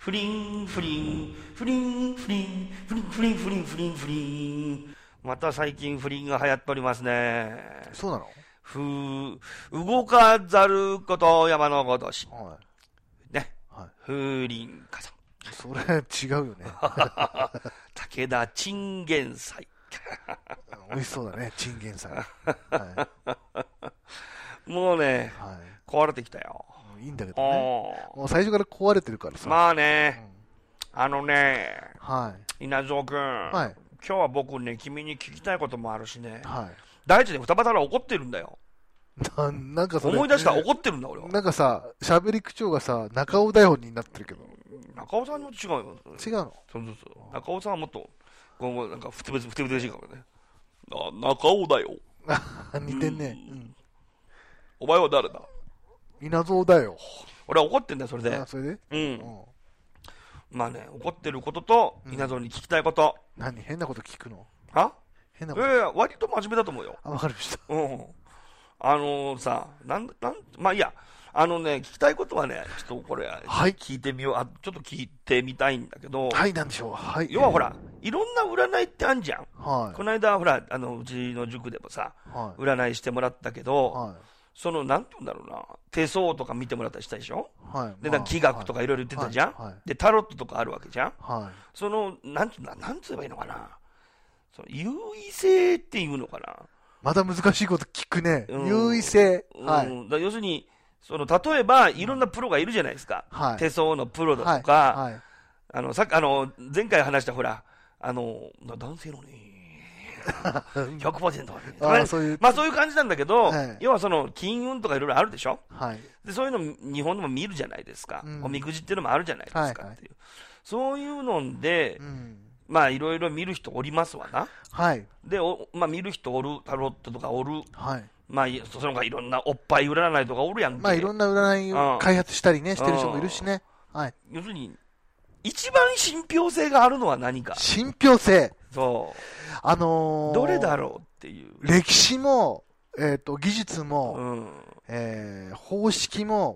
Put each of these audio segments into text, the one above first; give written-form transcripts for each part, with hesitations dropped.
フリンフリンフリンフリンフリンフリンフリンフリンフリン。また最近不倫が流行っておりますね。 そうなの？ 動かざること山のごとし。 はい。 ね。 はい。 風林火山。 それ違うよね。 武田チンゲン菜。 美味しそうだね、チンゲン菜。 はい、もうね、はい、壊れてきたよ。 いいんだけどね。もう最初から壊れてるからさ。 まあね、はい、稲造君、 はい、 今日は僕ね、君に聞きたいこともあるしね、 はい、 大地で二股ら怒ってるんだよ。 なんかそれ思い出したら怒ってるんだ俺は。 なんかさ、喋り口調がさ、中尾台本になってるけど。 中尾さんも違うよ。 違うの？ そうそうそう。中尾さんはもっと、なんかふてぶてしいからね。中尾だよ。 似てんね。 お前は誰だ？ 稲造だよ。 俺は怒ってんだよ、それで。 それで？ まあね、怒ってることと、稲造に聞きたいこと。 何？変なこと聞くの？ は？ 変なこと？ 割と真面目だと思うよ。 わかりました。 さ、まあいいや、聞きたいことはね、ちょっとこれ、聞いてみよう。ちょっと聞いてみたいんだけど。 はい、なんでしょう。はい。 要はほら、いろんな占いってあんじゃん。 はい。 この間、ほら、うちの塾でもさ、占いしてもらったけど、なんて言うんだろうな、手相とか見てもらったりしたでしょ。はい。で、気学とかいろいろ言ってたじゃん。で、タロットとかあるわけじゃん。はい。なんつえばいいのかな。優位性っていうのかな。 また難しいこと聞くね。優位性。はい。 要するに、例えば、いろんなプロがいるじゃないですか。はい。手相のプロだとか、はい。前回話したほら、男性のね、100%まあそういう感じなんだけど、要は金運とかいろいろあるでしょ。はい。で、そういうの日本でも見るじゃないですか。おみくじっていうのもあるじゃないですかっていう。そういうので、まあいろいろ見る人おりますわな。はい。で、まあ見る人おる、タロットとかおる。はい。まあ、その他いろんなおっぱい占いとかおるやんけ。 まあいろんな占いを開発したりね、してる人もいるしね。はい。 要するに、一番信憑性があるのは何か。 信憑性。 そう。どれだろうっていう。 歴史も、技術も、方式も、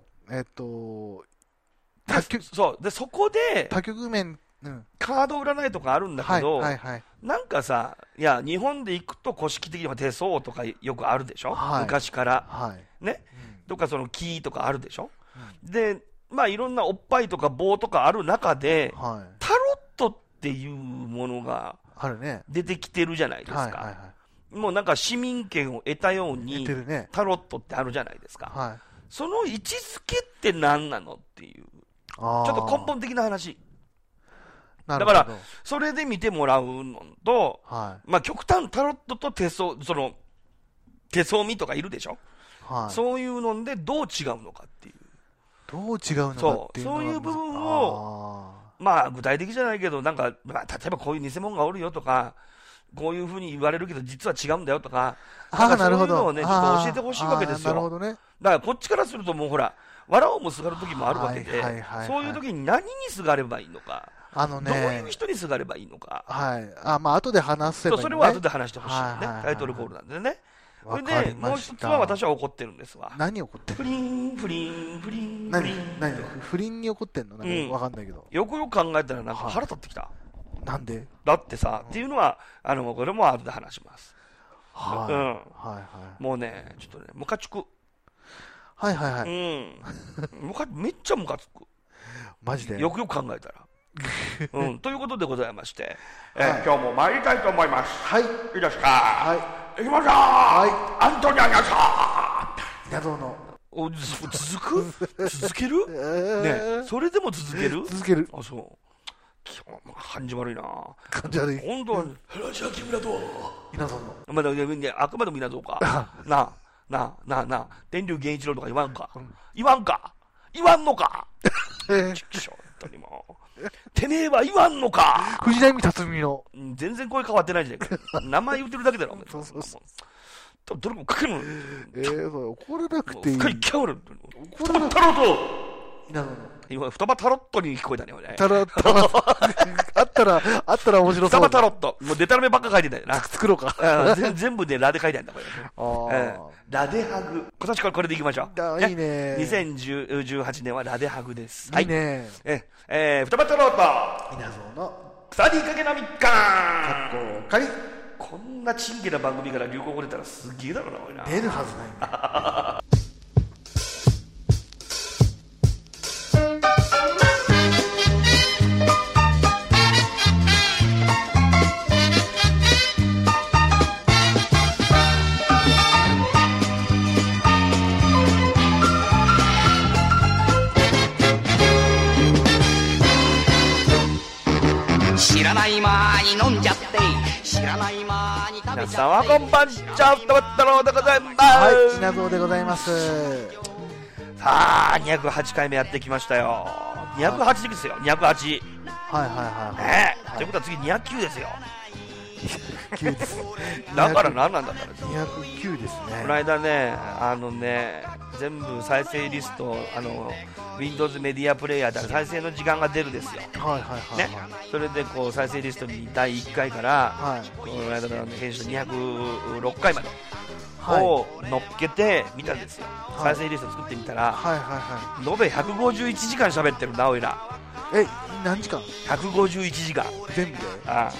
そう。で、そこで、 多局面、 カード占いとかあるんだけど、なんかさ、いや、日本で行くと古式的には手相とかよくあるでしょ、昔から。ね。とか木とかあるでしょ、で、まあいろんなおっぱいとか棒とかある中で、タロットっていうものが出てきてるじゃないですか。もうなんか市民権を得たように、タロットってあるじゃないですか。その位置づけって何なのっていう、ちょっと根本的な話。だから、それで見てもらうのと、まあ極端、タロットと手相見とかいるでしょ、そういうのでどう違うのかっていう。 どう違うのかっていうのは。 そういう部分を、まあ具体的じゃないけど、なんか、まあ、例えばこういう偽物がおるよとか、こういうふうに言われるけど実は違うんだよとか、そういうのをね、ちょっと教えてほしいわけですよ。 なるほどね。 だからこっちからするともうほら、藁をもすがる時もあるわけで、そういう時に何にすがればいいのか。どういう人にすがればいいのか。 はい。まあ、後で話せばいいね。 それは後で話してほしいね。タイトルコールなんでね。それで、もう一つは私は怒ってるんですわ。 何怒ってる？ 不倫。 何不倫に怒ってんの？なんかわかんないけど。 よくよく考えたらなんか腹立ってきた。 なんで？ だってさ、っていうのは、これも後で話します。はい。もうね、ちょっとね、ムカつく。 はい。 めっちゃムカつく。 マジで？ よくよく考えたら。ということでございまして、今日も参りたいと思います。 はい。 いいですか？はい。行きましょう。はい。アントニアニャさん。謎の。 続ける？ね、それでも続ける？ 続ける。 あ、そう。感じ悪いな。 感じ悪い。 今度は、話は木村と。 稲造の。 まだ、あくまでも稲造か。なあ。天竜源一郎とか言わんか。言わんのか。本当にもう。てめえは言わんのか。 藤波辰巳の。 全然声変わってないじゃん。名前言ってるだけだろ。 そう。 どれもかけるの。 怒らなくていい。 深いキャウル。 怒らなくていい。 稲造の。 今、双葉タロットに聞こえたね、俺ね。 タロット。あったら面白そう。 双葉タロット。もうデタラメばっか書いてたよな。 作ろうか。 全部でラで書いてあるんだ、これ。ラデハグ。今年からこれでいきましょう。 いいね。 2018年はラデハグです。 いいね。 双葉タロット。 稲造の。 草にかけのみかかっこかり。 こんなチンゲな番組から流行語出たらすげえだろうな、おいな。 出るはずないね。 知らない間に飲んじゃって知らない間に食べちゃって皆さんはこんばんちゃうとったろうでございます。 はい、稲造でございます。 さあ208回目やってきましたよ。208ですよ、208。 はいはいねえ、ということは次209ですよ。 9です。 だから何なんだったら 209ですね。 この間ね、全部再生リスト、Windows メディアプレイヤーで再生の時間が出るですよ。 はいはいはい、 ね、それでこう再生リストに第1回から、 はい、 この間の編集206回までを乗っけてみたんですよ。再生リスト作ってみたら、 はいはいはい、 延べ151時間喋ってるな、おいら。 何時間 ?151 時間。 全部で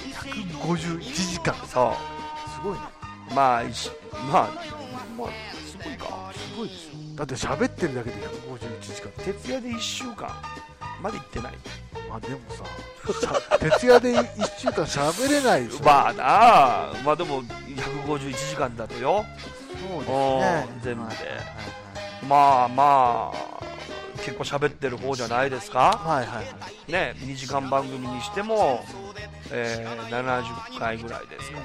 151時間。 そう。 すごいね。 まあ、すごいか。 すごいですよ。だって喋ってるだけで151時間。 徹夜で1週間まで行ってない。 まあでもさ、徹夜で1週間喋れないですよ。 まあなあ、まあでも151時間だとよ。 そうですね。 全部で。まあ、結構喋ってる方じゃないですか。 はいはいはい。 ね、2時間番組にしても、70回ぐらいですから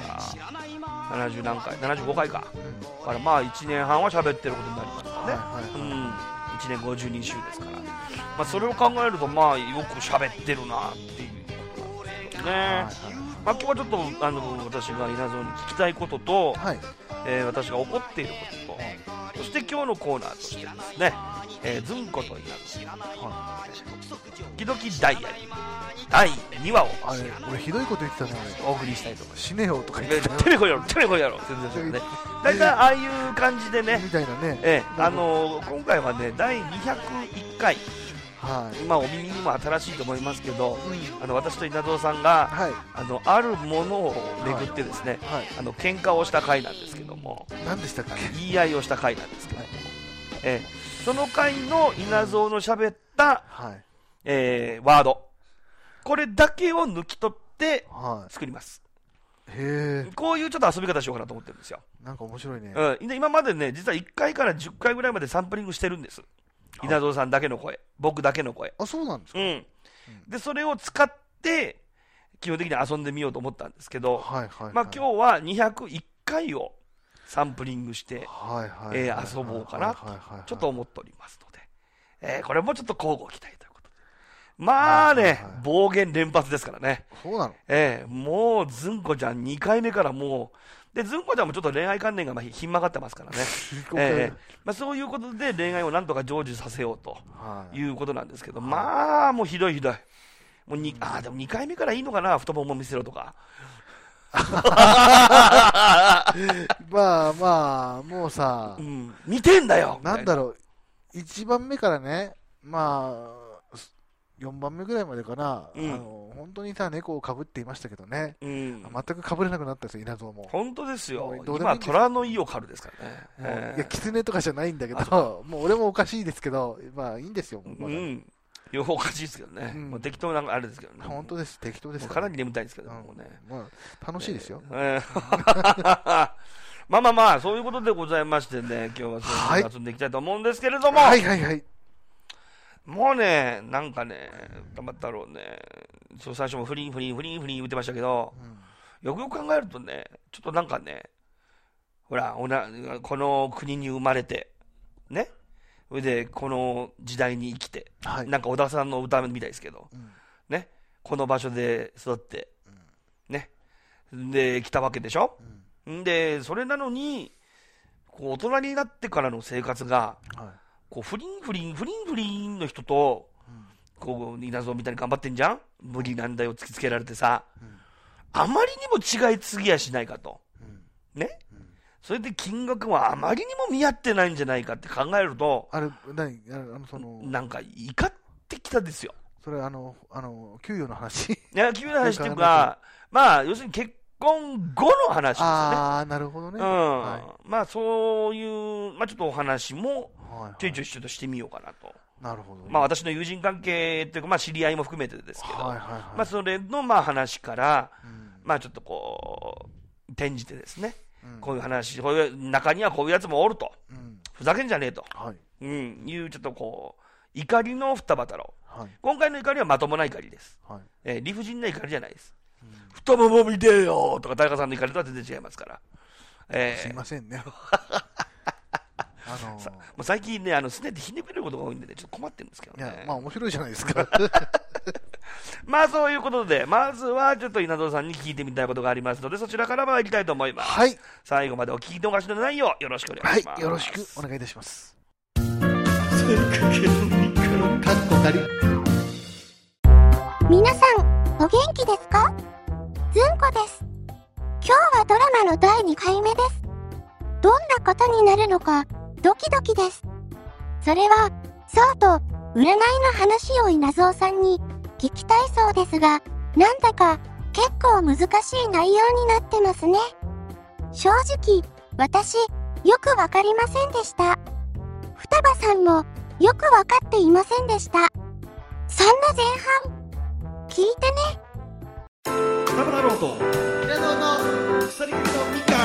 、70何回、75回か。だからまあ1年半は喋ってることになりますからね。1年52週ですから。まあそれを考えると、まあよく喋ってるなっていうことなんですけどね。まあ今日はちょっと私が稲造に聞きたいことと、私が怒っていることと、そして今日のコーナーとしてですね、ずんこと稲造、時々ダイアリー第2話を俺ひどいこと言ってたね。 お送りしたいと思います。 死ねよとか言ってたね。 てめえこいやろ、てめえこいやろ。全然ね。大体ああいう感じでね。 みたいなね。 今回はね第201回。今お耳にも新しいと思いますけど、私と稲造さんが、あるものを巡ってですね、喧嘩をした回なんですけども、 何でしたっけ？ 言い合いをした回なんですけども、その回の稲造の喋った、ワード、これだけを抜き取って作ります。こういうちょっと遊び方しようかなと思ってるんですよ。 なんか面白いね。 今までね、実は1回から10回ぐらいまでサンプリングしてるんです。稲造さんだけの声、僕だけの声。 あ、そうなんですか。 でそれを使って基本的に遊んでみようと思ったんですけど、まあ今日は201回をサンプリングして遊ぼうかなとちょっと思っておりますので、これもちょっと交互期待ということで、まあね、暴言連発ですからね。 そうなの？ もうずんこちゃん2回目からもうで、ずんこちゃんもちょっと恋愛観念がひん曲がってますからね。そういうことで恋愛をなんとか成就させようということなんですけど、まあもうひどい。もうでも2回目からいいのかな、太もも見せろとか。 まあもうさ、 見てんだよ。 なんだろう、1番目からね、まあ4番目ぐらいまでかな、本当にさ、猫をかぶっていましたけどね、全くかぶれなくなったんですよ、稲造も。 本当ですよ、今、虎の意を狩るですからね。いや、狐とかじゃないんだけど、もう俺もおかしいですけど、まあいいんですよ、 両方おかしいですけどね、もう適当なあれですけどね。 本当です、適当ですかなり眠たいですけどもね。 楽しいですよ。 まあ、そういうことでございましてね、今日はそういう遊んでいきたいと思うんですけれども。もうね、なんかね、頑張ったろうね、最初もフリン言ってましたけど、よくよく考えるとね、ちょっとなんかね、ほら、この国に生まれて、ね、それでこの時代に生きて、なんか小田さんの歌みたいですけど、ね、この場所で育って、ね、で、来たわけでしょ。で、それなのに、大人になってからの生活が、 こうフリンの人と、こう稲造みたいに頑張ってんじゃん、無理難題を突きつけられてさ、あまりにも違いすぎやしないかと、ね、それで金額はあまりにも見合ってないんじゃないかって考えると、なんか怒ってきたですよ。 それ給与の話。 いや、給与の話っていうか、まあ要するに結婚後の話ですよね。 ああ、なるほどね。 まあそういう、まあちょっとお話もちょいちょいしてみようかなと。 なるほど。 まあ私の友人関係っていうか、まあ知り合いも含めてですけど、まあそれのまあ話から、まあちょっとこう転じてですね、こういう話、こういう中にはこういうやつもおると、ふざけんじゃねえと、いうちょっとこう怒りの二旗ろう。今回の怒りはまともな怒りです。理不尽な怒りじゃないです。太もも見てよとか田中さんの怒りとは全然違いますから。 すいませんね。 もう最近ね、すねってひねくれることが多いんでね、ちょっと困ってるんですけどね。 いや、まあ面白いじゃないですか。 まあそういうことで、まずはちょっと稲造さんに聞いてみたいことがありますので、そちらから参りたいと思います。 はい。 最後までお聞き逃しのないようよろしくお願いします。 はい、よろしくお願いいたします。 皆さん、お元気ですか？ずんこです。今日はドラマの第2回目です。どんなことになるのか、ドキドキです。それは、そうと、占いの話を稲造さんに聞きたいそうですが、なんだか結構難しい内容になってますね。正直、私、よくわかりませんでした。双葉さんも、よくわかっていませんでした。そんな前半、聞いてね。 双葉太郎と稲造の鎖組みのみかん。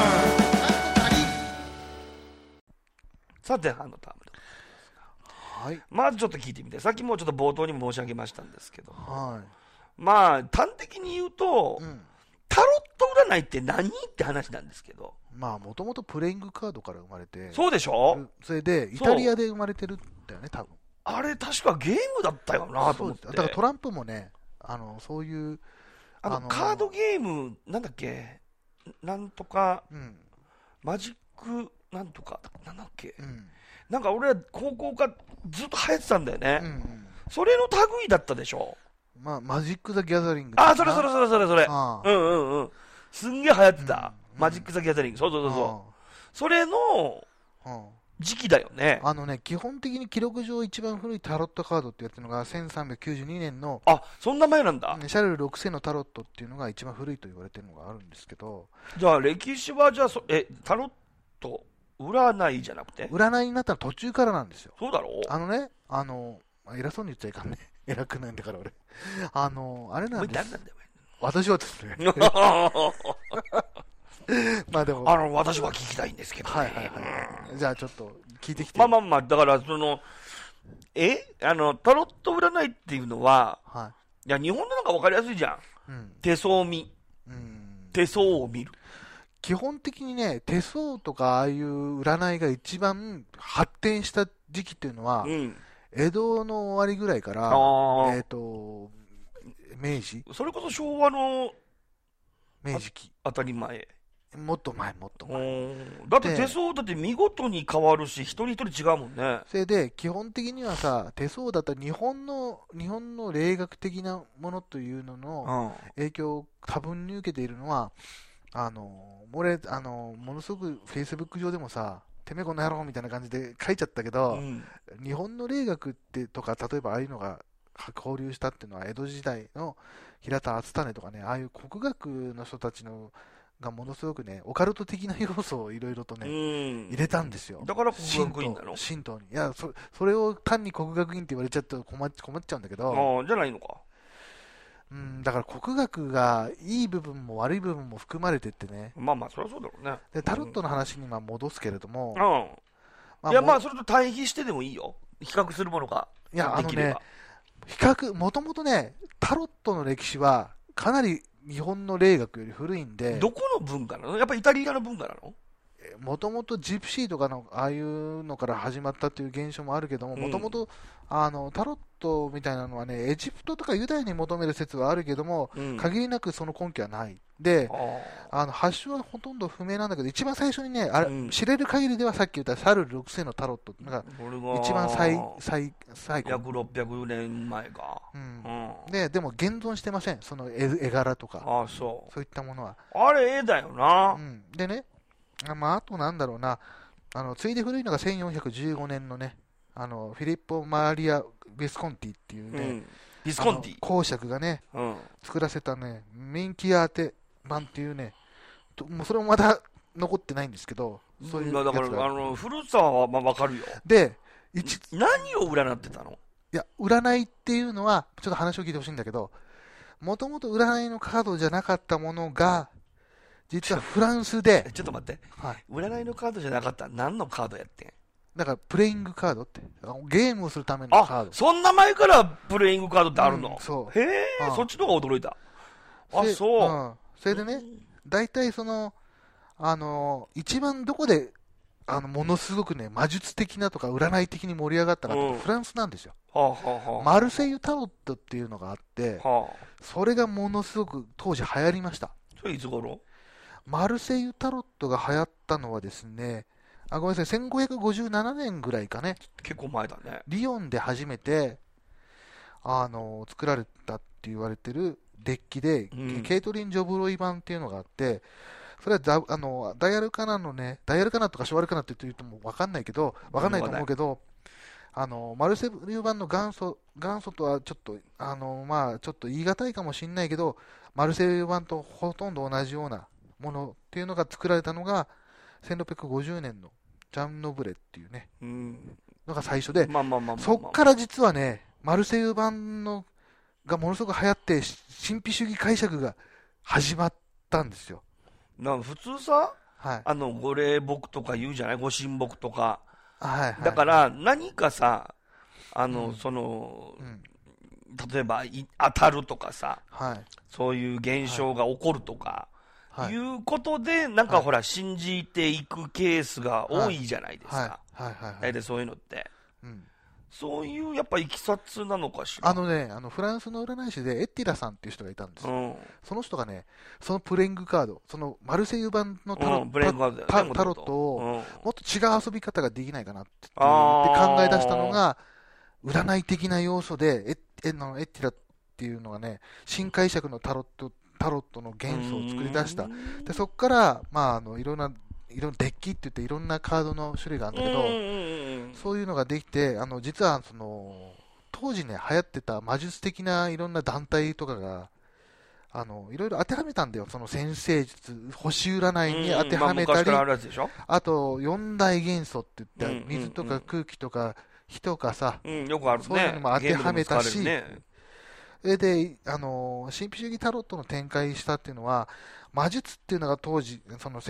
さあ前半のタームでございますが、はい、まずちょっと聞いてみて、さっきもちょっと冒頭にも申し上げましたんですけど、まあ端的に言うと、タロット占いって何って話なんですけど、 まあもともとプレイングカードから生まれて、 そうでしょ。 それでイタリアで生まれてるんだよね、多分。 あれ確かゲームだったよなと思って。 だからトランプもね、そういうカードゲームなんだっけ、なんとか、マジックなんとかなんだっけ、なんか俺は高校からずっと流行ってたんだよね。それの類だったでしょ。 まあマジック・ザ・ギャザリング。 あ、それ。すんげえ流行ってた。マジック・ザ・ギャザリング。そう。それの時期だよね。 基本的に記録上一番古いタロットカードってやつのが1392年の、 あ、そんな前なんだ。 シャルル6世のタロットっていうのが一番古いと言われてるのがあるんですけど。 じゃあ歴史はじゃあタロット占いじゃなくて、 占いになったの途中からなんですよ。 そうだろう。偉そうに言っちゃいかんね。偉くないんだから俺。あれなんです。 誰なんだよ。 私はですね。まあでも私は聞きたいんですけどね。 じゃあちょっと聞いてきて。 まあだからタロット占いっていうのは、いや日本のなんか分かりやすいじゃん。手相見。手相を見る。 基本的にね、手相とかああいう占いが一番発展した時期っていうのは、江戸の終わりぐらいから、明治。 それこそ昭和の明治期。 当たり前。 もっと前。 だって手相だって見事に変わるし、一人一人違うもんね。 それで、基本的にはさ、手相だったら日本の霊学的なものというのの影響を多分に受けているのは、俺、ものすごくフェイスブック上でもさ、てめえこの野郎みたいな感じで書いちゃったけど、日本の霊学ってとか、例えばああいうのが交流したっていうのは、江戸時代の平田篤胤とかね、ああいう国学の人たちのがものすごくね、オカルト的な要素をいろいろとね、入れたんですよ。 だから国学院なの？ 神道に。いや、それを単に国学院って言われちゃうと困っちゃうんだけど。 じゃないのか。 だから国学がいい部分も悪い部分も含まれてってね。 まあそりゃそうだろうね。 でタロットの話に戻すけれども、 いやまあそれと対比してでもいいよ。比較するものができれば。 もともとね、タロットの歴史はかなり日本の霊学より古いんで。 どこの文化なの？やっぱりイタリアの文化なの？ もともとジプシーとかのああいうのから始まったという現象もあるけども、もともとタロットみたいなのはね、エジプトとかユダヤに求める説はあるけども、限りなくその根拠はない。で、発祥はほとんど不明なんだけど、一番最初にね、知れる限りではさっき言ったシャルル6世のタロットが一番最後。 約600年前か。 でも現存してません、その絵柄とか、そういったものは。 あれ、絵だよな。 でね、あとなんだろうな、ついで古いのが1415年のね、フィリッポ・マリア・ビスコンティっていうね、 ビスコンティ公爵がね、作らせたね、ミンキアーテ版っていうね、もうそれもまだ残ってないんですけど、そういうやつが。 だから古さは分かるよ。 で、 何を占ってたの？ いや、占いっていうのは、ちょっと話を聞いてほしいんだけど、もともと占いのカードじゃなかったものが、実はフランスで。 ちょっと待って。占いのカードじゃなかったら何のカードやってん？ だから、プレイングカードって。ゲームをするためのカード。 そんな前からプレイングカードってあるの？ そう。 へえ、そっちの方が驚いた。そう。 それでね、大体一番どこで、ものすごくね、魔術的なとか占い的に盛り上がったかってフランスなんですよ。マルセイユタロットっていうのがあって、それがものすごく当時流行りました。 それいつ頃？ マルセイユタロットが流行ったのはですね、ごめんなさい、1557年ぐらいかね。 結構前だね。 リヨンで初めて、作られたって言われてるデッキで、ケイトリン・ジョブロイ版っていうのがあって、それはダイヤルカナのね、ダイヤルカナとかショワルカナって言っても分かんないと思うけど、マルセイユ版の元祖とはちょっと、ちょっと言い難いかもしれないけど、マルセイユ版とほとんど同じようなものっていうのが作られたのが、1650年のジャン・ノブレっていうね、のが最初で、そっから実はね、マルセイユ版がものすごく流行って、神秘主義解釈が始まったんですよ。 普通さ、ご霊木とか言うじゃない、ご神木とか。だから何かさ、例えば当たるとかさ、そういう現象が起こるとか、いうことで、なんかほら、信じていくケースが多いじゃないですか。大体そういうのって。そういうやっぱいきさつなのかしら。 フランスの占い師でエッティラさんっていう人がいたんですよ。その人がね、そのプレイングカード、そのマルセイユ版のタロットを、もっと違う遊び方ができないかなって考え出したのが、占い的な要素で、エッティラっていうのがね、新解釈のタロットの元素を作り出した。で、そこから、いろんなデッキって言っていろんなカードの種類があるんだけど、そういうのができて、実は当時ね、流行ってた魔術的ないろんな団体とかが、いろいろ当てはめたんだよ。その先生術、星占いに当てはめたり、あと4大元素って言って、水とか空気とか火とかさ、 よくあるね、 そういうのも当てはめたし、で、神秘主義タロットの展開したっていうのは、魔術っていうのが当時、その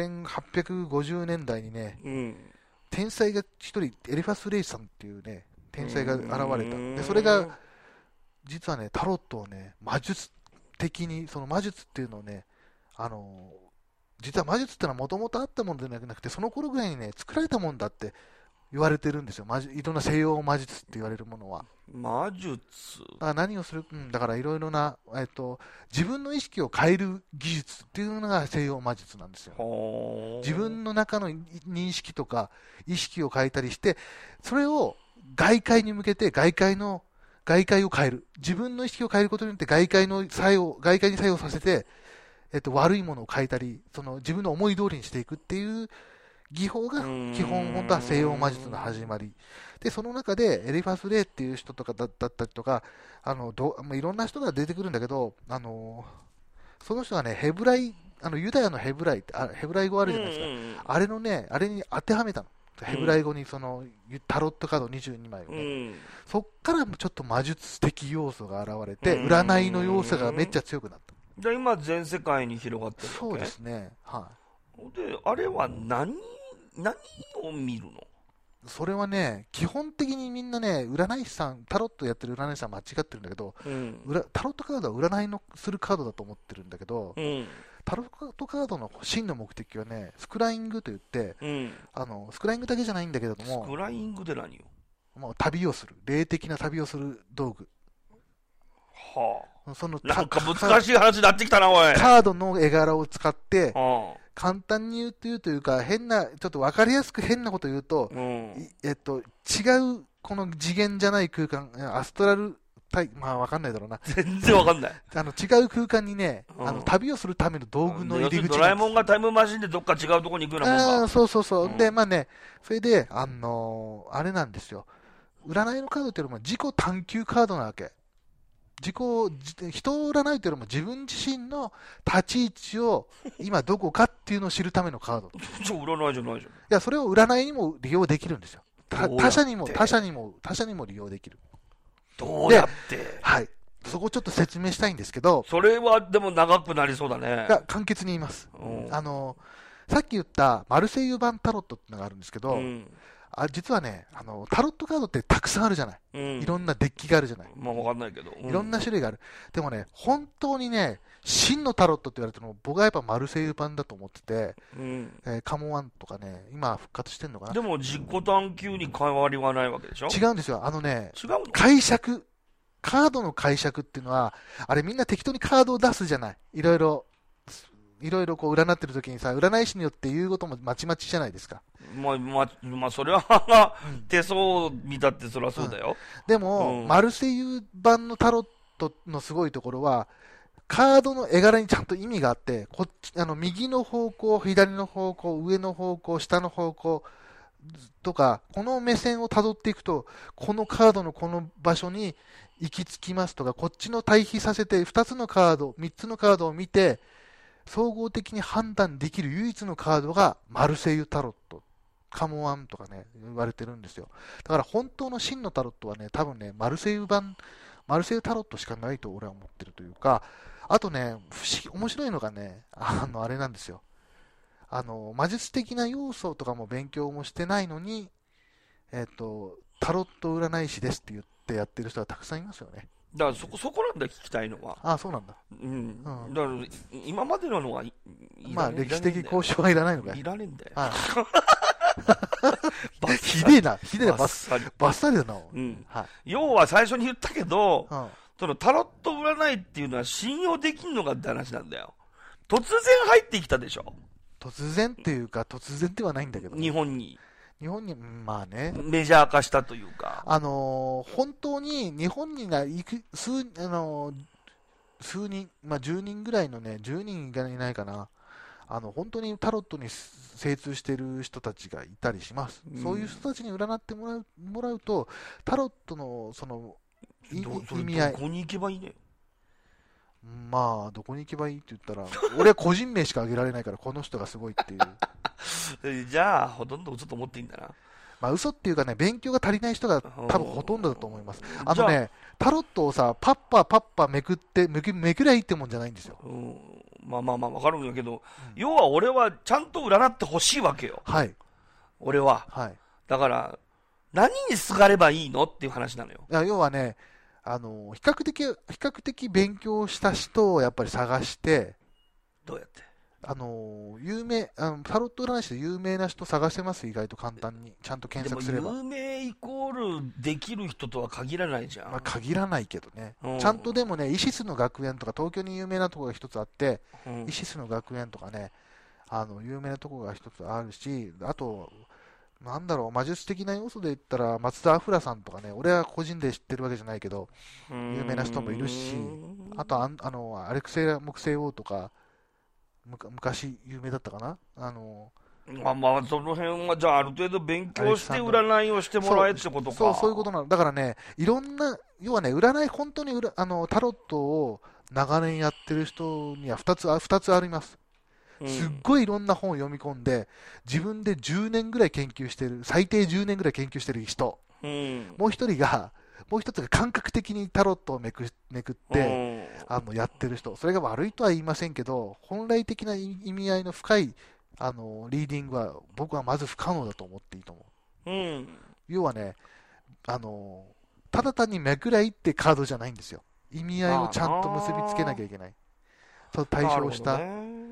1850年代にね、天才が一人、エリファス・レイさんっていうね、天才が現れた。で、それが、実はね、タロットをね、魔術的に、その魔術っていうのをね、実は魔術っていうのはもともとあったものではなくて、その頃ぐらいにね、作られたもんだって言われてるんですよ。いろんな西洋魔術って言われるものは。 魔術だから何をする、だからいろいろな、自分の意識を変える技術っていうのが西洋魔術なんですよ。自分の中の認識とか意識を変えたりして、それを外界に向けて外界を変える。自分の意識を変えることによって外界に作用させて、悪いものを変えたり、自分の思い通りにしていくっていう技法が基本、本当は西洋魔術の始まり。で、その中でエリファス・レイっていう人とかだったりとか、いろんな人が出てくるんだけど、その人はね、ユダヤのヘブライ語あるじゃないですか。あれに当てはめたの。ヘブライ語にタロットカード22枚をね。そっからちょっと魔術的要素が現れて、占いの要素がめっちゃ強くなった。 じゃあ今全世界に広がってるわけ？ そうですね。 で、あれは何を見るの？ それはね、基本的にみんなね、占い師さん、タロットやってる占い師さん間違ってるんだけど、タロットカードは占いのするカードだと思ってるんだけど、 タロットカードの真の目的はね、スクライングといって、スクライングだけじゃないんだけれども、 スクライングで何よ。 もう旅をする、霊的な旅をする道具。 はあ。なんか難しい話になってきたな、おい。 カードの絵柄を使って、簡単に言うというか、ちょっと分かりやすく変なこと言うと、違う、この次元じゃない空間、アストラルまあ分かんないだろうな。 全然分かんない。 違う空間にね、旅をするための道具の入り口。 ドラえもんがタイムマシンでどっか違うところに行くようなもんか。 そう。で、まあね、それで、あれなんですよ。占いのカードっていうのも自己探求カードなわけ。人を占いというよりも自分自身の立ち位置を今どこかっていうのを知るためのカード。 占いじゃないじゃん。いや、それを占いにも利用できるんですよ。他者にも利用できる。 どうやって？ はい。そこをちょっと説明したいんですけど。 それはでも長くなりそうだね。 いや、簡潔に言います。さっき言ったマルセイユ版タロットっていうのがあるんですけど、実はね、タロットカードってたくさんあるじゃない。いろんなデッキがあるじゃない。 まあ、わかんないけど。 いろんな種類がある。でもね、本当にね、真のタロットって言われてるの僕はやっぱマルセイユ版だと思ってて、カモワンとかね、今復活してんのかな。 でも自己探求に変わりはないわけでしょ。 違うんですよ。違うの？ 解釈。カードの解釈っていうのは、あれみんな適当にカードを出すじゃない。いろいろこう占ってる時にさ、占い師によって言うこともまちまちじゃないですか。 まあ、それは手相見たってそりゃそうだよ。 でも、マルセイユ版のタロットのすごいところは、カードの絵柄にちゃんと意味があって、右の方向、左の方向、上の方向、下の方向とか、この目線を辿っていくと、このカードのこの場所に行き着きますとか、こっちの対比させて2つのカード、3つのカードを見て、総合的に判断できる唯一のカードがマルセイユタロット、カモワンとかね、言われてるんですよ。だから本当の真のタロットはね、多分ね、マルセイユタロットしかないと俺は思ってるというか、あとね、面白いのがね、あれなんですよ。魔術的な要素とかも勉強もしてないのに、タロット占い師ですって言ってやってる人はたくさんいますよね。 だからそこなんだ聞きたいのは。 ああ、そうなんだ。 だから今までのはまあ歴史的交渉はいらないのかい。 いらねえんだよ。 ひでえな、バッサリだな。 要は最初に言ったけど、そのタロット占いっていうのは信用できんのかって話なんだよ。突然入ってきたでしょ。 突然っていうか、突然ではないんだけど。 日本に、 まあね。 メジャー化したというか。 本当に日本に行く、数人、まあ10人ぐらいのね、10人がいないかな。本当にタロットに精通している人たちがいたりします。そういう人たちに占ってもらうと、タロットのその意味合い。 どこに行けばいいね。 まあ、どこに行けばいいって言ったら、俺は個人名しか挙げられないから、この人がすごいっていう。 じゃあ、ほとんど嘘と思っていいんだな。 まあ、嘘っていうかね、勉強が足りない人が多分ほとんどだと思います。タロットをさ、パッパめくりゃいいってもんじゃないんですよ。 まあ、わかるんだけど、要は俺はちゃんと占ってほしいわけよ。 はい。 俺は。 はい。 だから、何にすがればいいのっていう話なのよ。 いや、要はね、比較的勉強した人をやっぱり探して、 どうやってタロット占い師で有名な人探せます、意外と簡単に。ちゃんと検索すれば。 でも有名イコールできる人とは限らないじゃん。 まあ、限らないけどね。ちゃんとでもね、イシスの学園とか、東京に有名なところが一つあって、イシスの学園とかね、有名なところが一つあるし、あと、なんだろう、魔術的な要素で言ったら、松田アフラさんとかね、俺は個人で知ってるわけじゃないけど、有名な人もいるし、あと、アレクセイ木星王とか、昔有名だったかな。 まあ、その辺は、じゃあ、ある程度勉強して占いをしてもらえってことか。 そういうことなの。だからね、いろんな、要はね、占い、本当にタロットを長年やってる人には2つあります。すっごいいろんな本を読み込んで、自分で10年ぐらい研究してる、最低10年ぐらい研究してる人。もう一つが感覚的にタロットをめくって、やってる人。それが悪いとは言いませんけど、本来的な意味合いの深い、リーディングは僕はまず不可能だと思っていいと思う。要はね、ただ単にめくらいってカードじゃないんですよ。意味合いをちゃんと結びつけなきゃいけない。対象した。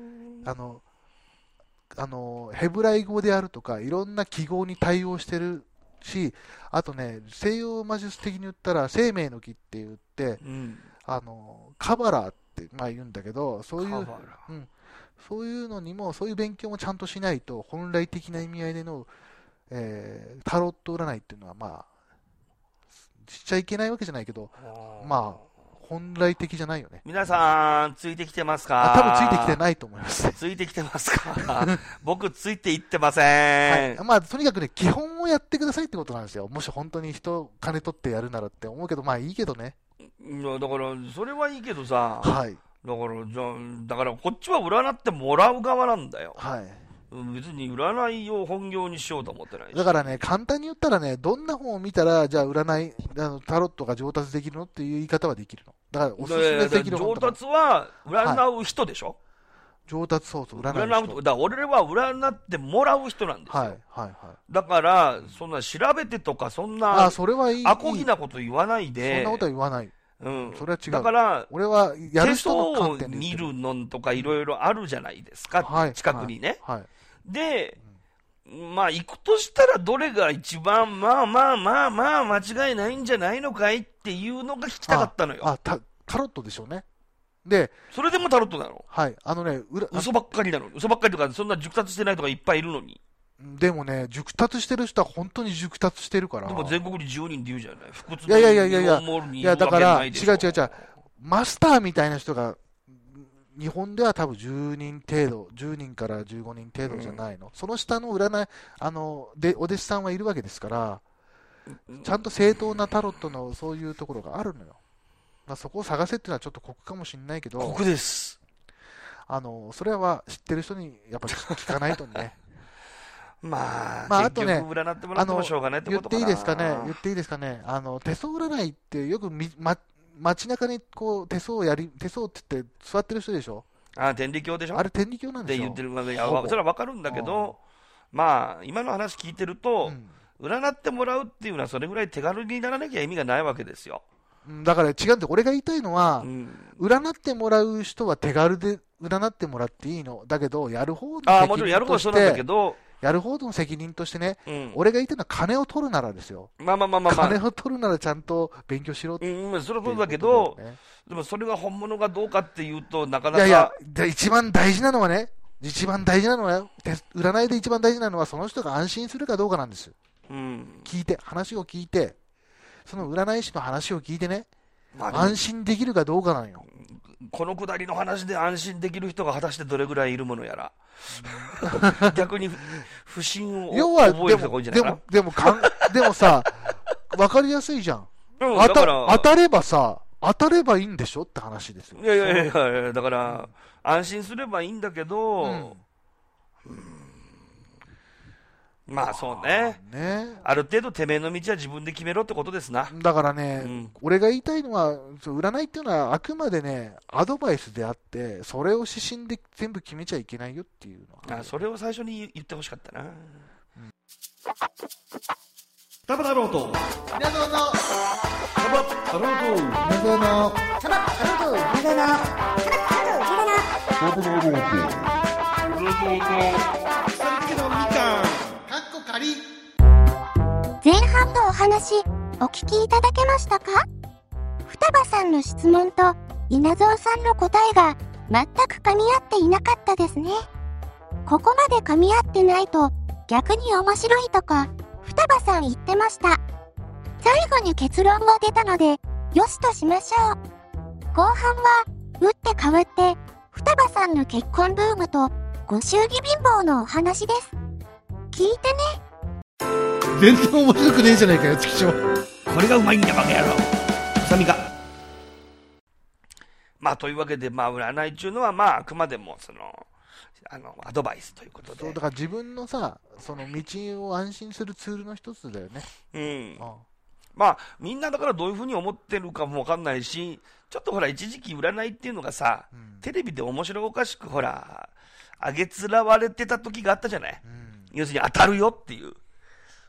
ヘブライ語であるとか、いろんな記号に対応してるし、あとね、西洋魔術的に言ったら、生命の木って言って、カバラって、まあ、言うんだけど、そういう、そういうのにも、そういう勉強もちゃんとしないと、本来的な意味合いでの、タロット占いっていうのは、まあ、しちゃいけないわけじゃないけど、まあ、本来的じゃないよね。 皆さん、ついてきてますか？ 多分ついてきてないと思います。 ついてきてますか？僕、ついていってません。 まあ、とにかくね、基本をやってくださいってことなんですよ。もし本当に金取ってやるならって思うけど、まあいいけどね。 だから、それはいいけどさ、 はい。 だからこっちは占ってもらう側なんだよ。 はい。 別に占いを本業にしようと思ってないし。 だからね、簡単に言ったらね、どんな本を見たら、じゃあ占い、タロットが上達できるのっていう言い方はできるの。だから、おすすめできる本とか。 上達は占う人でしょ？ 上達、そうそう、占う人。 だから俺は占ってもらう人なんですよ。 はい、はい、はい。 だから、そんな調べてとか、そんな、 それはいい。 アコギなこと言わないで。 そんなことは言わない。それは違う。 だから、 俺はやる人の観点で見るのとかいろいろあるじゃないですか、近くにね。で、まあ、行くとしたらどれが一番、まあ、間違いないんじゃないのかいっていうのが聞きたかったのよ。 タロットでしょうね。で、 それでもタロットなの？ はい。 嘘ばっかりなの。嘘ばっかりとか、そんな熟達してないとかいっぱいいるのに。 でもね、熟達してる人は本当に熟達してるから。 でも全国に10人って言うじゃない。 いや、だから、違う。マスターみたいな人が、日本では多分10人程度、10人から15人程度じゃないの。その下の占い、お弟子さんはいるわけですから、ちゃんと正当なタロットのそういうところがあるのよ。まあ、そこを探せっていうのはちょっと酷かもしれないけど、 酷です。 それは知ってる人にやっぱり聞かないとね。 まあ、 あとね、 占ってもらってもしょうがないってことかな。 言っていいですかね。手相占いってよく街中にこう手相って言って座ってる人でしょ。 天理教でしょ。 あれ天理教なんですよ。 って言ってる。それはわかるんだけど、まあ、今の話聞いてると、占ってもらうっていうのはそれぐらい手軽にならなきゃ意味がないわけですよ。 だから違うんで、俺が言いたいのは、占ってもらう人は手軽で占ってもらっていいの。だけど、やる方の責任として、 もちろんやる方はそうなんだけど、 やる方の責任としてね、俺が言いたいのは金を取るならですよ。金を取るならちゃんと勉強しろって。 それはそうだけど、でもそれが本物がどうかっていうと、なかなか。 いや、一番大事なのはね、占いで一番大事なのは、その人が安心するかどうかなんですよ。話を聞いて、その占い師の話を聞いてね、安心できるかどうかなんよ。 このくだりの話で安心できる人が果たしてどれぐらいいるものやら。逆に不信を覚える人が多いんじゃないかな。 でもさ、わかりやすいじゃん。当たればいいんでしょって話ですよ。 いや、だから、安心すればいいんだけど、まあそうね。ある程度てめえの道は自分で決めろってことですな。 だからね、俺が言いたいのは、占いっていうのはあくまでね、アドバイスであって、それを指針で全部決めちゃいけないよっていうのは。 それを最初に言ってほしかったな。 タバタロート。 皆さんの。 タバタロート。 皆さんの。 タバタロート。皆さんの。タバタロート。 タバタロート。 前半のお話、お聞きいただけましたか？双葉さんの質問と稲造さんの答えが全く噛み合っていなかったですね。ここまで噛み合ってないと逆に面白いとか双葉さん言ってました。最後に結論が出たのでよしとしましょう。後半は打って変わって双葉さんの結婚ブームとご祝儀貧乏のお話です。聞いてね。 全然面白くねえじゃないかよ、チキショー。これがうまいんだバカ野郎。臭みが。まあというわけで、まあ占いっていうのはまああくまでもそのアドバイスということで。 そうだから自分のさ、その道を安心するツールの一つだよね。 まあみんなだからどういうふうに思ってるかもわかんないし、ちょっとほら一時期占いっていうのがさ、テレビで面白おかしくほら上げつらわれてた時があったじゃない。要するに当たるよっていう。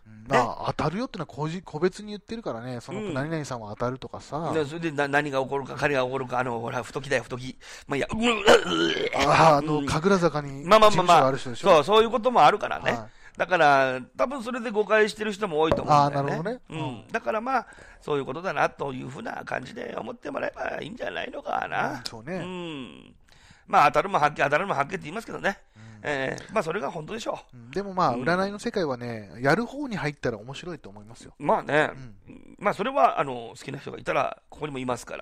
まあ、当たるよってのは個別に言ってるからね、その何々さんは当たるとかさ。 それで何が起こるか、彼が起こるか、ほら、太きだよ、太き。まあ、いや、 神楽坂に、 まあ、そういうこともあるからね。だから、多分それで誤解してる人も多いと思うんだよね。 なるほどね。 だからまあ、そういうことだな、というふうな感じで思ってもらえばいいんじゃないのかな。 そうね。 まあ、当たるも発見、当たるも発見って言いますけどね。まあ、それが本当でしょう。でもまあ、占いの世界はね、やる方に入ったら面白いと思いますよ。 まあね。まあ、それは、好きな人がいたら、ここにもいますから、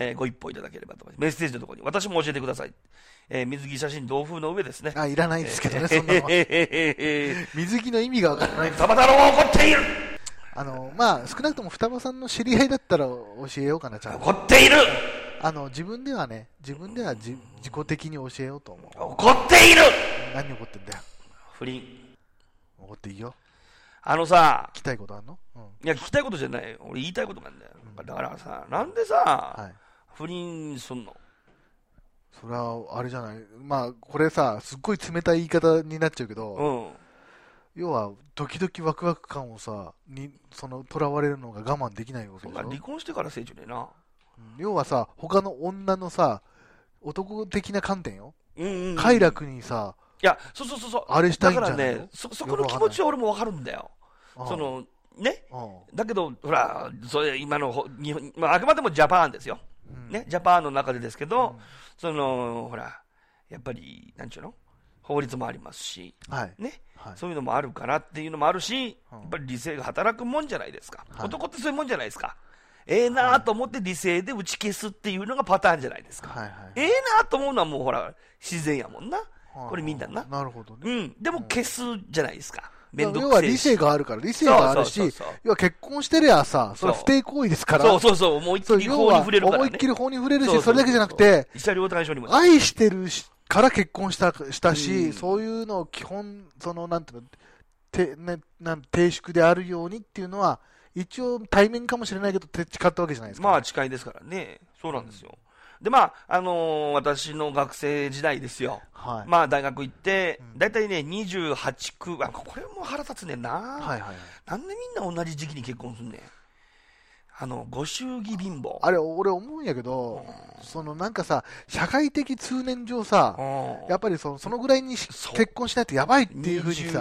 ご一報いただければと思います。メッセージのところに、私も教えてください。水着写真同封の上ですね。 いらないですけどね、そんなの。水着の意味がわからない。 双葉太郎は怒っている。 まあ、少なくとも双葉さんの知り合いだったら教えようかな、ちゃんと。 怒っている。 自分では自己的に教えようと思う。 怒っている。 何怒ってんだよ。 不倫。 怒っていいよ。 聞きたいことあんの？ いや、聞きたいことじゃない。俺言いたいことなんだよ。だからさ、なんでさ、不倫すんの？ それは、あれじゃない。まあ、これさ、すっごい冷たい言い方になっちゃうけど、要は、ドキドキワクワク感をさ、囚われるのが我慢できないわけでしょ。 離婚してから成長ねえな。 要はさ、他の女のさ、男的な観点よ。快楽にさ、 いや、そう。 あれしたいんじゃないの？ だからね、そこの気持ちは俺もわかるんだよ。ね。だけど、ほら、それ今の日本、まあ、あくまでもジャパンですよ。ね、ジャパンの中でですけど、ほら、やっぱり、なんちゅうの？法律もありますし、ね。そういうのもあるからっていうのもあるし、やっぱり理性が働くもんじゃないですか。男ってそういうもんじゃないですか。なと思って理性で打ち消すっていうのがパターンじゃないですか。なと思うのはもうほら、自然やもんな。これみんなな。 なるほどね。 でも消すじゃないですか。面倒要は理性があるから、理性があるし、要は結婚してりゃさ、それは不貞行為ですから。 思いっきり法に触れるからね。 思いっきり法に触れるし、それだけじゃなくて、愛してるから結婚したし、そういうのを基本、なんていうの、低粛であるようにっていうのは、一応対面かもしれないけど、誓ったわけじゃないですか。 まあ、近いですからね。そうなんですよ。で、まあ、私の学生時代ですよ。まあ、大学行って、だいたいね、28区、これも腹立つねんな。なんでみんな同じ時期に結婚すんねん。ご祝儀貧乏。 あれ、俺思うんやけど、なんかさ、社会的通念上さ、やっぱりそのぐらいに結婚しないとやばいっていうふうにさ、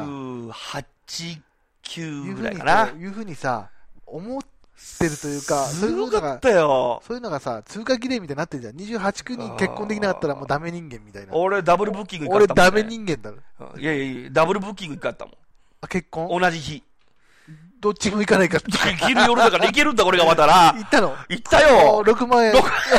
28、9ぐらいかな。 いうふうにさ、思ってるというか、 すごかったよ。 そういうのがさ、通過儀礼みたいになってるじゃん。28区に結婚できなかったらもうダメ人間みたいな。 俺ダブルブッキング行かったもん、ね。俺ダメ人間だろ。 いや、ダブルブッキング行かったもん。 結婚？ 同じ日。 どっちも行かないから。 昼夜だから行けるんだ、これがまたな。 行ったの？ 行ったよ。 6万円。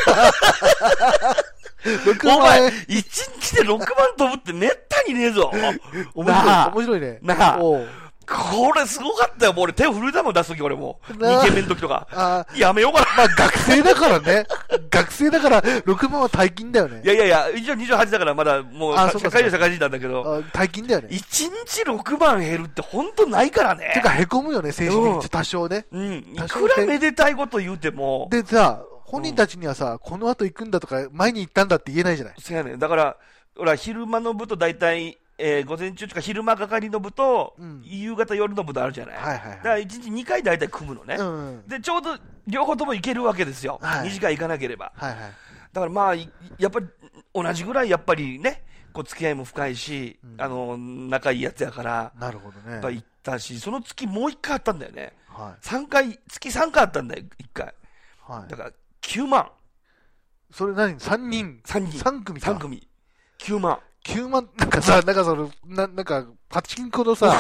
お前、1日で6万飛ぶってめったにねえぞ。 面白いね。 なあ。これすごかったよ。もう俺手を震えたもん、出すとき俺も。2軒目の時とか。やめようかな。 まあ学生だからね。学生だから6万は大金だよね。 いや、一応28だからまだもう社会人なんだけど。 大金だよね。 1日6万減るって本当ないからね。 てか凹むよね、精神的に多少ね。 いくらめでたいこと言うても。 でさ、本人たちにはさ、この後行くんだとか、前に行ったんだって言えないじゃない。 そうやね。だから、ほら、昼間の部と大体、午前中とか昼間係の部と、夕方夜の部とあるじゃない。だから1日2回大体組むのね。で、ちょうど両方とも行けるわけですよ。2時間行かなければ。だからまあ、やっぱり同じぐらいやっぱりね、付き合いも深いし、仲いいやつやから、 なるほどね。 やっぱ行ったし、その月もう1回あったんだよね。月3回あったんだよ、1回。だから9万。 それ何 ?3 人 ?3 組か。3組。9万。 9万、なんかさ、なんか、パチンコのさ、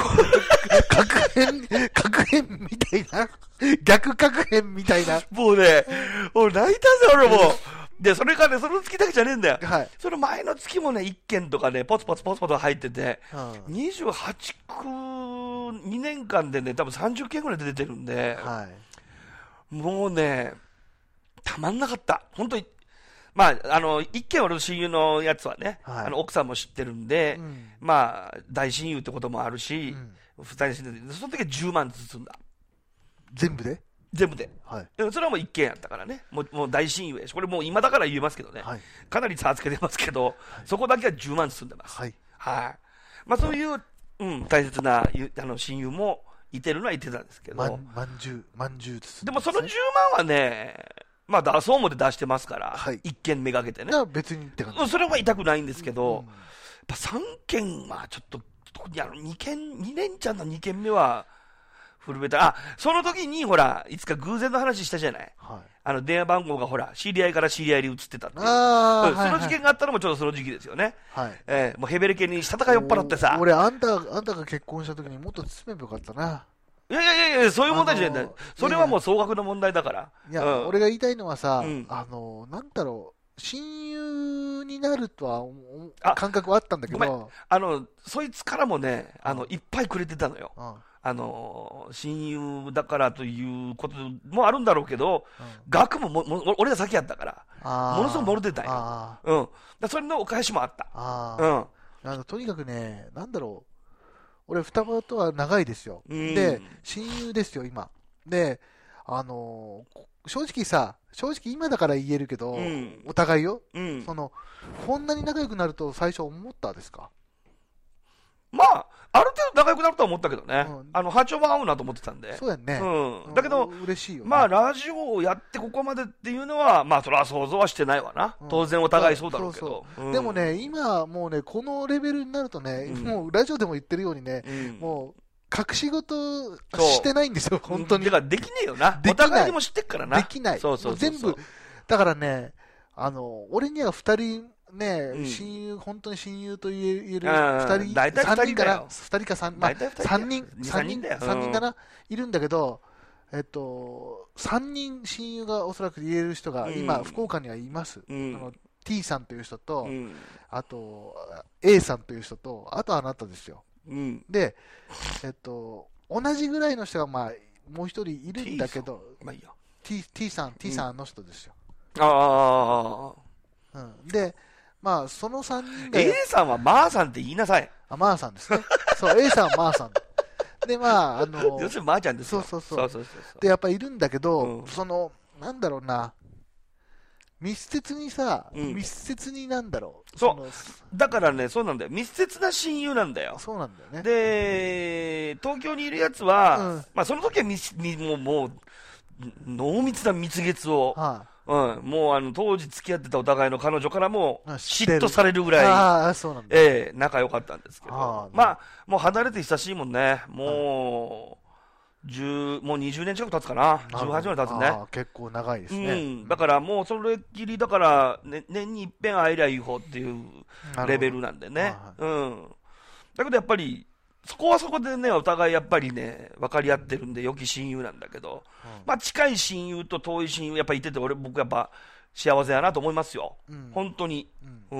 確変みたいな、逆確変みたいな。 もうね、俺泣いたぜ、俺も。で、それがね、その月だけじゃねえんだよ。その前の月もね、1件とかね、ポツポツ入ってて、28区2年間でね、多分30件ぐらい出てるんで、もうね、たまんなかった。本当に。まあ、一件俺の親友のやつはね、奥さんも知ってるんで、まあ、大親友ってこともあるし、二人死んでて、その時は10万ずつ積んだ。 全部で。 それはもう一件やったからね。もう大親友やし、これもう今だから言えますけどね。かなり差つけてますけど、そこだけは10万積んでます。まあそういう、大切な親友もいてるのはいてたんですけど。 まんじゅうです。 でもその10万はね、まあ出そうもで出してますから、 はい、 1件めがけてね。 別にって感じ。 それは痛くないんですけど、やっぱ3件はちょっと、特に2年ちゃんの2件目は、震えた。その時にほら、いつか偶然の話したじゃない。はい、電話番号がほら、知り合いから知り合いに移ってたっていう。その事件があったのもちょうどその時期ですよね。はい。もうヘベレケにしたたか酔っ払ってさ。 俺、あんたが結婚した時にもっと包めばよかったな。 いや、そういう問題じゃない。それはもう総額の問題だから。 いや、俺が言いたいのはさ、なんだろう、親友になるとは、感覚はあったんだけど。 そいつからもね、いっぱいくれてたのよ。親友だからということもあるんだろうけど、額も俺が先やったから、ものすごくもろてたんよ。それのお返しもあった。 とにかくね、なんだろう、俺、双葉とは長いですよ。で、親友ですよ、今。で、正直今だから言えるけど、お互いよ、こんなに仲良くなると最初思ったですか？ まあ、ある程度仲良くなるとは思ったけどね。波長も合うなと思ってたんで。 そうやね。 だけど、 嬉しいよね。 まあ、ラジオをやってここまでっていうのは、まあ、それは想像はしてないわな。当然お互いそうだろうけど。 でもね、今、もうね、このレベルになるとね、もうラジオでも言ってるようにね、もう、隠し事してないんですよ、本当に。 だからできねえよな。お互いにも知ってっからな。 できない。全部。だからね、俺には2人、ね、親友、本当に親友と言える2人、3人かな、2人か3人かな、いるんだけど、3人親友がおそらく言える人が今、福岡にはいます。T さんという人と、あと、A さんという人と、あとあなたですよ。で、同じぐらいの人が、まあ、もう一人いるんだけど、T さんの人ですよ。で、まあ、その3人が。 A さんはマーさんって言いなさい。 マーさんですね。そう、A さんはマーさん。で、まあ、 要するにマーちゃんですよ。 そう。で、やっぱいるんだけど、なんだろうな、密接になんだろう。 そう。だからね、そうなんだよ。密接な親友なんだよ。 そうなんだよね。 で、東京にいるやつは、まあ、その時はもう、濃密な蜜月を、もう当時付き合ってたお互いの彼女からも嫉妬されるぐらい、仲良かったんですけど、まあ、もう離れて久しいもんね。もう20年近く経つかな。18年経つね。 結構長いですね。 だからもうそれっきり、だから、年に一遍会えりゃいい方っていうレベルなんでね。だけどやっぱり、そこはそこでね、お互いやっぱりね、分かり合ってるんで、良き親友なんだけど、まあ近い親友と遠い親友、やっぱいてて、僕やっぱ幸せやなと思いますよ。本当に。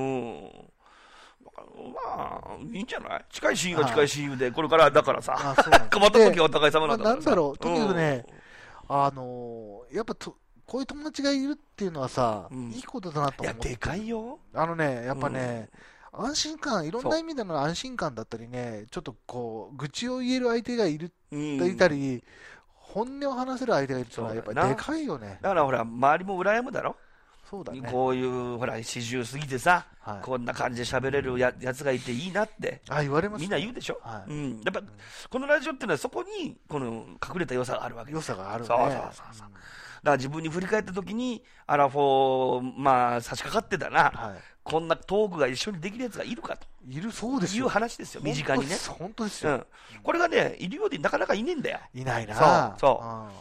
まあ、いいんじゃない？近い親友は近い親友で、これからだからさ、困った時はお互い様なんだからさ。 なんだろう、とにかくね、やっぱこういう友達がいるっていうのはさ、いいことだなと思って。 いや、でかいよ。 やっぱね、安心感、いろんな意味での安心感だったりね、ちょっとこう、愚痴を言える相手がいたり、本音を話せる相手がいるってのはやっぱりでかいよね。 だからほら、周りも羨むだろ。 そうだね。 こういう、ほら、40過ぎてさ、こんな感じで喋れるやつがいていいなって。 言われます。 みんな言うでしょ。やっぱ、このラジオっていうのはそこに、この隠れた良さがあるわけ。 良さがあるね。 そう。だから自分に振り返った時に、アラフォー、まあ、差し掛かってたな。こんなトークが一緒にできるやつがいるかと。 そうですよ。 いう話ですよ、身近にね。 本当ですよ。 これがね、いるようでなかなかいねえんだよ。 いないな。 そう。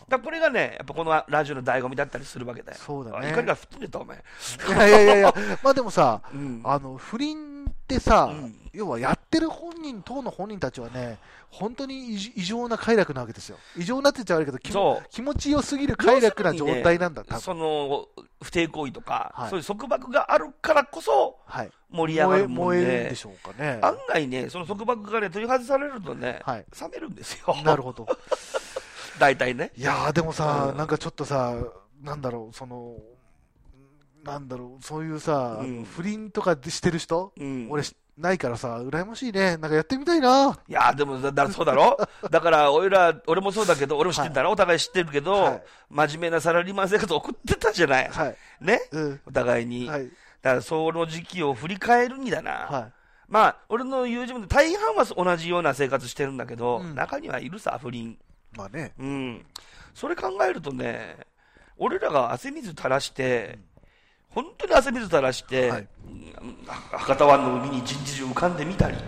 だこれがね、やっぱこのラジオの醍醐味だったりするわけだよ。 そうだね。 怒りが吹っ飛んでた、お前。 いや、まあでもさ、不倫ってさ、要はやってる当の本人たちはね、本当に異常な快楽なわけですよ。異常なって言っちゃ悪いけど、気持ちよすぎる快楽な状態なんだ、 その不貞行為とか、そういう束縛があるからこそ、盛り上がるもんで、 燃えるんでしょうかね。 案外ね、その束縛がね、取り外されるとね、冷めるんですよ。 なるほど。 大体ね。 いやー、でもさ、なんかちょっとさ、なんだろう、そういうさ、不倫とかしてる人、俺、ないからさ、羨ましいね。なんかやってみたいな。 いや、でも、そうだろだから、俺もそうだけど、俺も知ってんだろ、お互い知ってるけど、真面目なサラリーマン生活を送ってたじゃない。ね、お互いに。だから、その時期を振り返るにだな。 まあ、俺の友人も大半は同じような生活してるんだけど、中にはいるさ、不倫。 まあね。 それ考えるとね、俺らが汗水垂らして、本当に汗水垂らして、博多湾の海に一日中浮かんでみたり、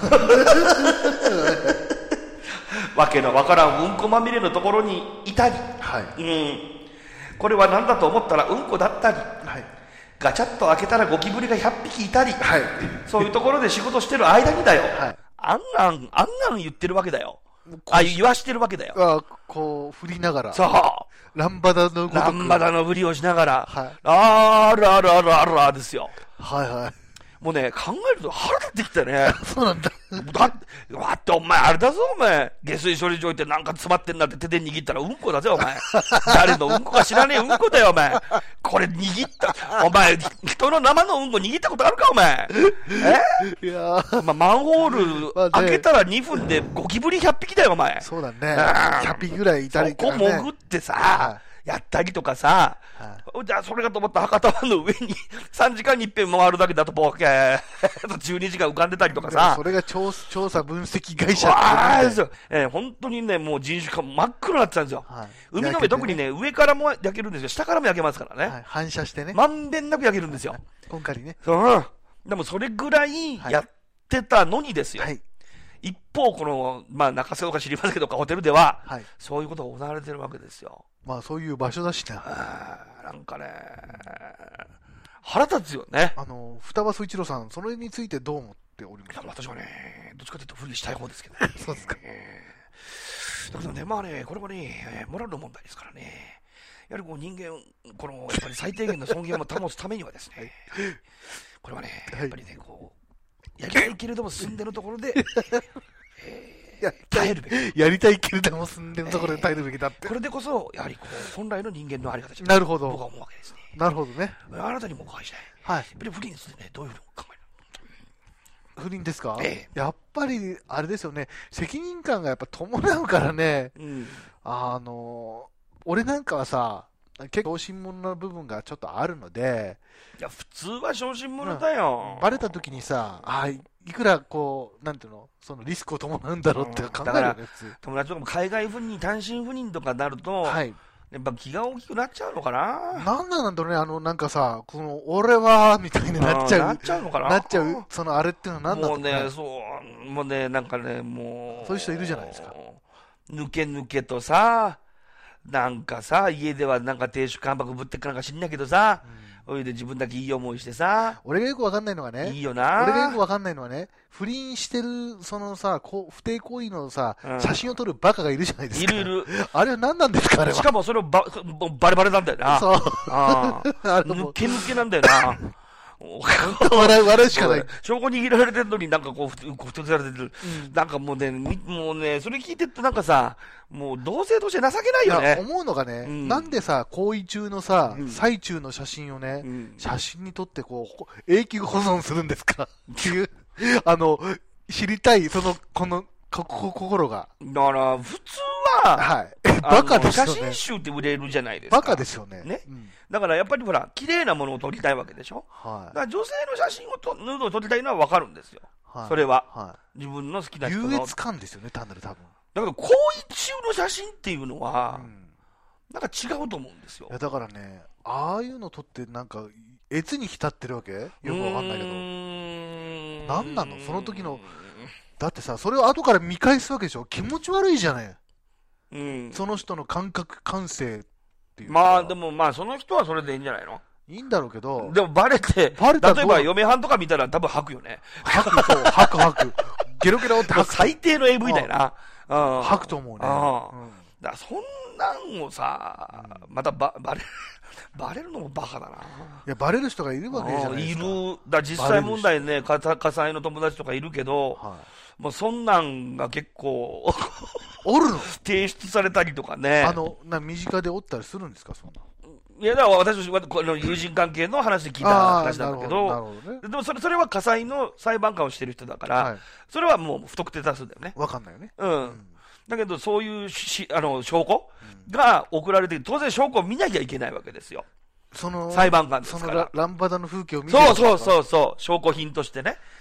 わけのわからんうんこまみれのところにいたり、これは何だと思ったらうんこだったり、ガチャッと開けたらゴキブリが100匹いたり、そういうところで仕事してる間にだよ、あんなん言ってるわけだよ。言わしてるわけだよ。 こう振りながら。 そう。 ランバダのごとく。 ランバダのふりをしながら、あるあるあるあるあですよ。もうね、考えると腹立ってきたね。 そうなんだ。 だってお前あれだぞお前。下水処理場行ってなんか詰まってんなって手で握ったらうんこだぜお前。誰のうんこか知らねえうんこだよお前。これ握った、お前人の生のうんこ握ったことあるかお前。 いやマンホール開けたら2分でゴキブリ100匹だよお前。 そうだね。100匹ぐらいいたりとかね。 そこ潜ってさ、やったりとかさ、じゃあそれかと思った博多湾の上に3時間に一遍回るだけだとボケ12時間浮かんでたりとかさ、 それが調査分析会社って本当にね、もう人種が真っ黒になってたんですよ。海の上特にね、上からも焼けるんですよ、下からも焼けますからね。 反射してね。 まんべんなく焼けるんですよ。 今回ね。 でもそれぐらいやってたのにですよ。一方、この、中洲とか知りませんけど、ホテルでは、そういうことが行われてるわけですよ。 まあ、そういう場所だしな。 なんかね、腹立つよね。 双葉総一郎さん、それについてどう思っておりますか？ 私はね、どっちかというと不利したい方ですけど。 そうですか。 だけどね、まあね、これはね、モラルの問題ですからね。やはり人間、やっぱり最低限の尊厳を保つためにはですね、これはね、やっぱりね、やりたいけれども住んでるところで、耐えるべき。 やりたいけれども住んでるところで耐えるべきだって。 これでこそ、やはり本来の人間のあり方じゃなるほど。 僕は思うわけですね。 なるほどね。 あなたにもお伺いしたい。やっぱり不倫についてね、どういうふうに考えるの？不倫ですか？やっぱり、あれですよね、責任感がやっぱ伴うからね、俺なんかはさ、結構小心者な部分がちょっとあるので、 いや、普通は小心者だよ。 バレた時にさ、いくらなんていうの、そのリスクを伴うんだろうって考えるよね、普通。 友達とかも海外不妊、単身不妊とかなると、やっぱ気が大きくなっちゃうのかな。 なんなんだろうね、なんかさ、俺は、みたいになっちゃう。 なっちゃうのかな。 なっちゃう、あれっていうのは何だろうね。もうね、なんかね、もう。 そういう人いるじゃないですか。 抜け抜けとさ、なんかさ、家ではなんか亭主関白ぶってっかなんか知んないけどさ、おいで自分だけいい思いしてさ。 俺がよくわかんないのがね。 いいよな。 俺がよくわかんないのはね、不倫してる、そのさ、不貞行為のさ、写真を撮るバカがいるじゃないですか。 いる。 あれは何なんですか、あれは。 しかもそれをバレバレなんだよな。 そう。 抜け抜けなんだよな。 笑うしかない。 証拠握られてるのになんかふとされてる。なんかもうね、それ聞いてるとなんかさ、もう同性として情けないよね。 思うのがね、なんでさ、行為中のさ、最中の写真をね、写真に撮って永久保存するんですかっていう、知りたい、この心が。 だから、普通は、 バカですよね。 写真集って売れるじゃないですか。 バカですよね。 だからやっぱりほら、綺麗なものを撮りたいわけでしょ。だから女性の写真ヌードを撮りたいのはわかるんですよ。それは。自分の好きな人の。 優越感ですよね、単なる多分。 だけど、行為中の写真っていうのは、なんか違うと思うんですよ。 だからね、ああいうの撮ってなんか、悦に浸ってるわけよくわかんないけど。なんなのその時の、だってさ、それを後から見返すわけでしょ。気持ち悪いじゃない。その人の感性っていうか。 でもその人はそれでいいんじゃないの？ いいんだろうけど。 でもバレて、例えば嫁はんとか見たら多分吐くよね。 吐く。ゲロゲロって吐く。 最低の AV だよな。 吐くと思うね。 だからそんなんをさ、またバレるのもバカだな。いや、バレる人がいるわけじゃないですか。 いる。実際問題ね、火災の友達とかいるけど、もうそんなんが結構、 おるの提出されたりとかね。 身近でおったりするんですか、そんな。 いや、だから私はこの友人関係の話で聞いた話なんだけど、でもそれは火災の裁判官をしてる人だから、それはもう不特定多数だよね。 わかんないよね。 だけど、そういう証拠が送られて、当然証拠を見なきゃいけないわけですよ。裁判官ですから。 ランバダの風景を見てそう、証拠品としてね。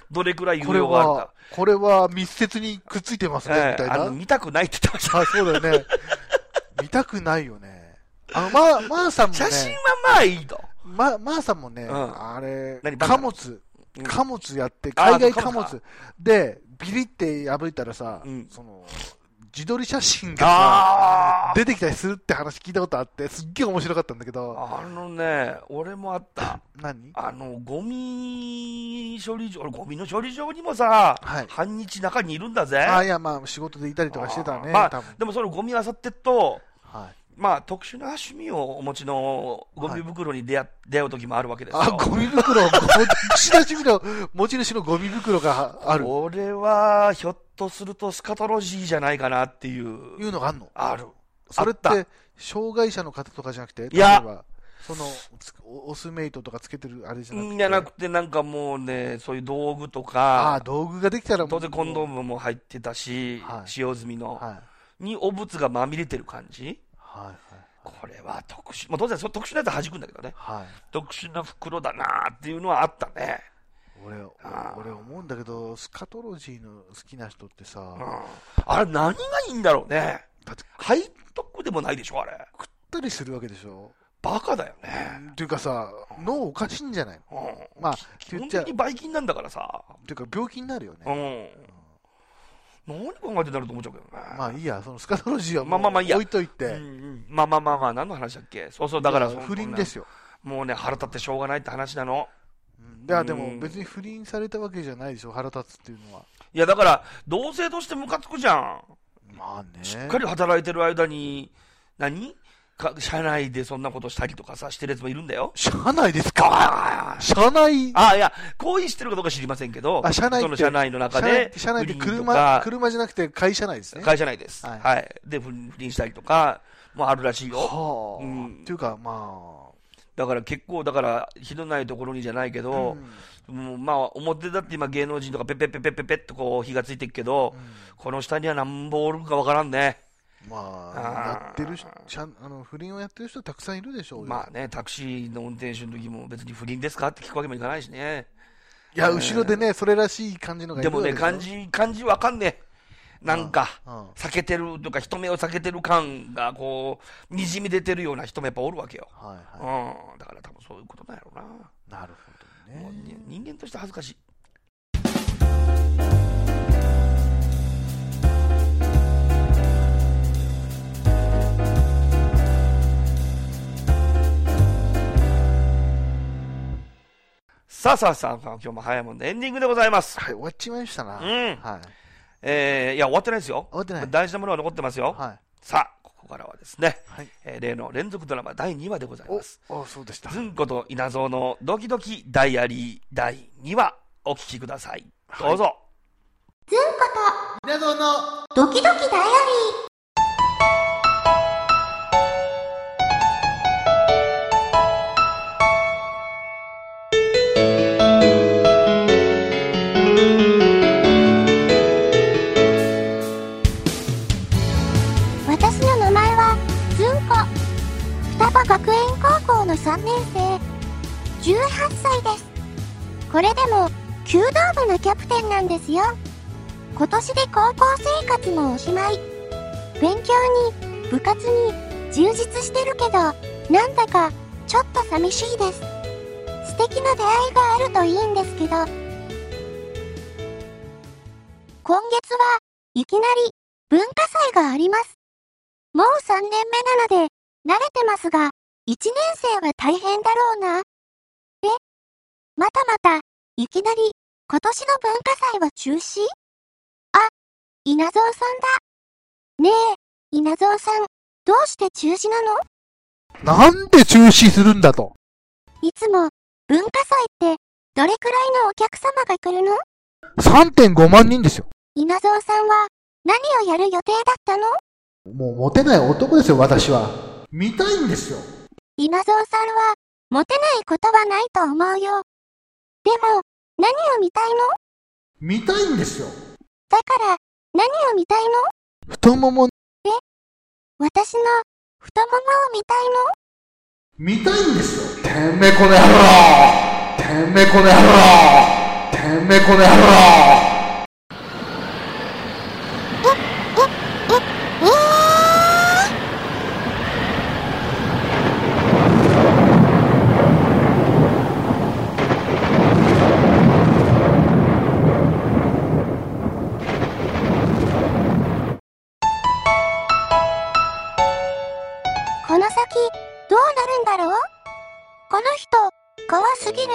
どれくらい有用があるか。 これは密接にくっついてますね、みたいな。 見たくないって言ってました。 そうだよね。見たくないよね。まーさんもね。 写真はまあいいと。 まーさんもね、あれ、貨物やって、海外貨物で、ビリって破いたらさ、自撮り写真が出てきたりするって話聞いたことあって、すっげえ面白かったんだけど。 俺もあった。 何？ ゴミ処理場、ゴミの処理場にもさ、半日中にいるんだぜ。 いや、まあ、仕事でいたりとかしてたね。 でもそのゴミ漁ってっと、特殊な趣味をお持ちのゴミ袋に出会う時もあるわけですよ。 ゴミ袋、特殊な趣味の持ち主のゴミ袋がある。 俺は、ひょっとするとスカトロジーじゃないかなっていう。 いうのがあるの？ ある。 それって、障害者の方とかじゃなくて、 いや、 オスメイトとかつけてるあれじゃなくて。 じゃなくて、なんかもうね、そういう道具とか。 道具ができたらもう。 当然コンドームも入ってたし、使用済みの。に、汚物がまみれてる感じ。これは特殊、当然特殊なやつは弾くんだけどね。特殊な袋だなーっていうのはあったね。 俺思うんだけど、スカトロジーの好きな人ってさ、 あれ何がいいんだろうね。背徳でもないでしょ、あれ。 食ったりするわけでしょ。 バカだよね。 っていうかさ、脳おかしいんじゃないの？ 基本的にばい菌なんだからさ。 っていうか病気になるよね。 何考えてたると思っちゃうけどね。 まあいいや、そのスカトロジーはもう置いといて。 何の話だっけ？そうだから。 不倫ですよ。 もうね、腹立ってしょうがないって話なの。 いや、でも別に不倫されたわけじゃないでしょ、腹立つっていうのは。 いや、だから、同性としてムカつくじゃん。 まあね。 しっかり働いてる間に、社内でそんなことしたりとかさ、してるやつもいるんだよ。 社内ですか？社内？ いや、行為してるかどうか知りませんけど、 社内その社内の中で、 社内で車じゃなくて会社内ですね。 会社内です。はい。で、不倫したりとか、もあるらしいよ。 っていうか、まあ。 だから結構、ひどないところにじゃないけど、表だって今芸能人とかペッペッペッペッペッペッとこう火がついてるけど、この下には何本おるかわからんね。 やってる不倫をやってる人たくさんいるでしょうよ。 まあね、タクシーの運転手の時も別に不倫ですかって聞くわけもいかないしね。 いや、後ろでね、それらしい感じのがいるわけでもね、感じわかんねえ。なんか、避けてるとか、人目を避けてる感が、こう、にじみ出てるような人もやっぱおるわけよ。だから多分そういうことなんやろうな。 なるほどね。 人間として恥ずかしい。さあ、今日も早いもんでエンディングでございます。 はい、終わっちまいましたな。 いや、終わってないですよ。 終わってない。 大事なものは残ってますよ。さあ、ここからはですね、例の連続ドラマ第2話でございます。 そうでした。 ずんこと稲造のドキドキダイアリー第2話、お聞きください。どうぞ。 ずんこと稲造のドキドキダイアリー。私の名前はずんこ。双葉学園高校の3年生。18歳です。これでも弓道部のキャプテンなんですよ。今年で高校生活もおしまい。勉強に部活に充実してるけど、なんだかちょっと寂しいです。素敵な出会いがあるといいんですけど。今月はいきなり文化祭があります。もう3年目なので慣れてますが、1年生は大変だろうな。またいきなり今年の文化祭は中止？稲造さんだ。ねえ、稲造さん、どうして中止なの？ なんで中止するんだと。 いつも文化祭ってどれくらいのお客様が来るの？ 3.5 万人ですよ。 稲造さんは何をやる予定だったの？ もうモテない男ですよ、私は。見たいんですよ。 稲造さんはモテないことはないと思うよ。でも、何を見たいの？ 見たいんですよ。 だから、何を見たいの？ 太もも。 私の太ももを見たいの？ 見たいんですよ。てめえこの野郎。てめえこの野郎。てめめこの野郎。 この先、どうなるんだろう？この人、怖すぎる。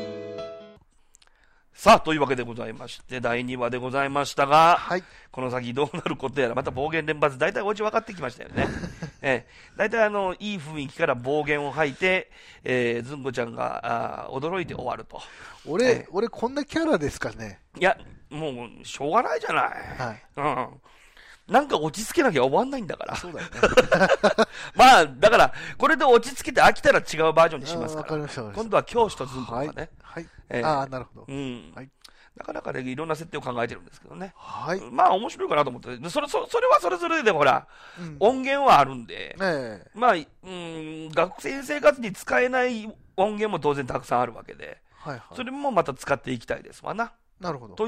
さあ、というわけでございまして、第2話でございましたが、 はい、 この先どうなることやら、また暴言連発、大体おうち分かってきましたよね。大体いい雰囲気から暴言を吐いて、ずんこちゃんが驚いて終わると。 俺こんなキャラですかね。 いや、もう、しょうがないじゃない。 はい。 うん。なんか落ち着けなきゃ終わんないんだから。 そうだよね。 まあ、だから、これで落ち着けて飽きたら違うバージョンにしますから。 わかりました。 今度は教師とずんこがね。 はい。ああ、なるほど。 うん。 はい。 なかなかね、いろんな設定を考えてるんですけどね。 はい。 まあ、面白いかなと思って。それはそれぞれで、ほら、音源はあるんで、まあ、学生生活に使えない音源も当然たくさんあるわけで、それもまた使っていきたいですわな。 なるほど。 という、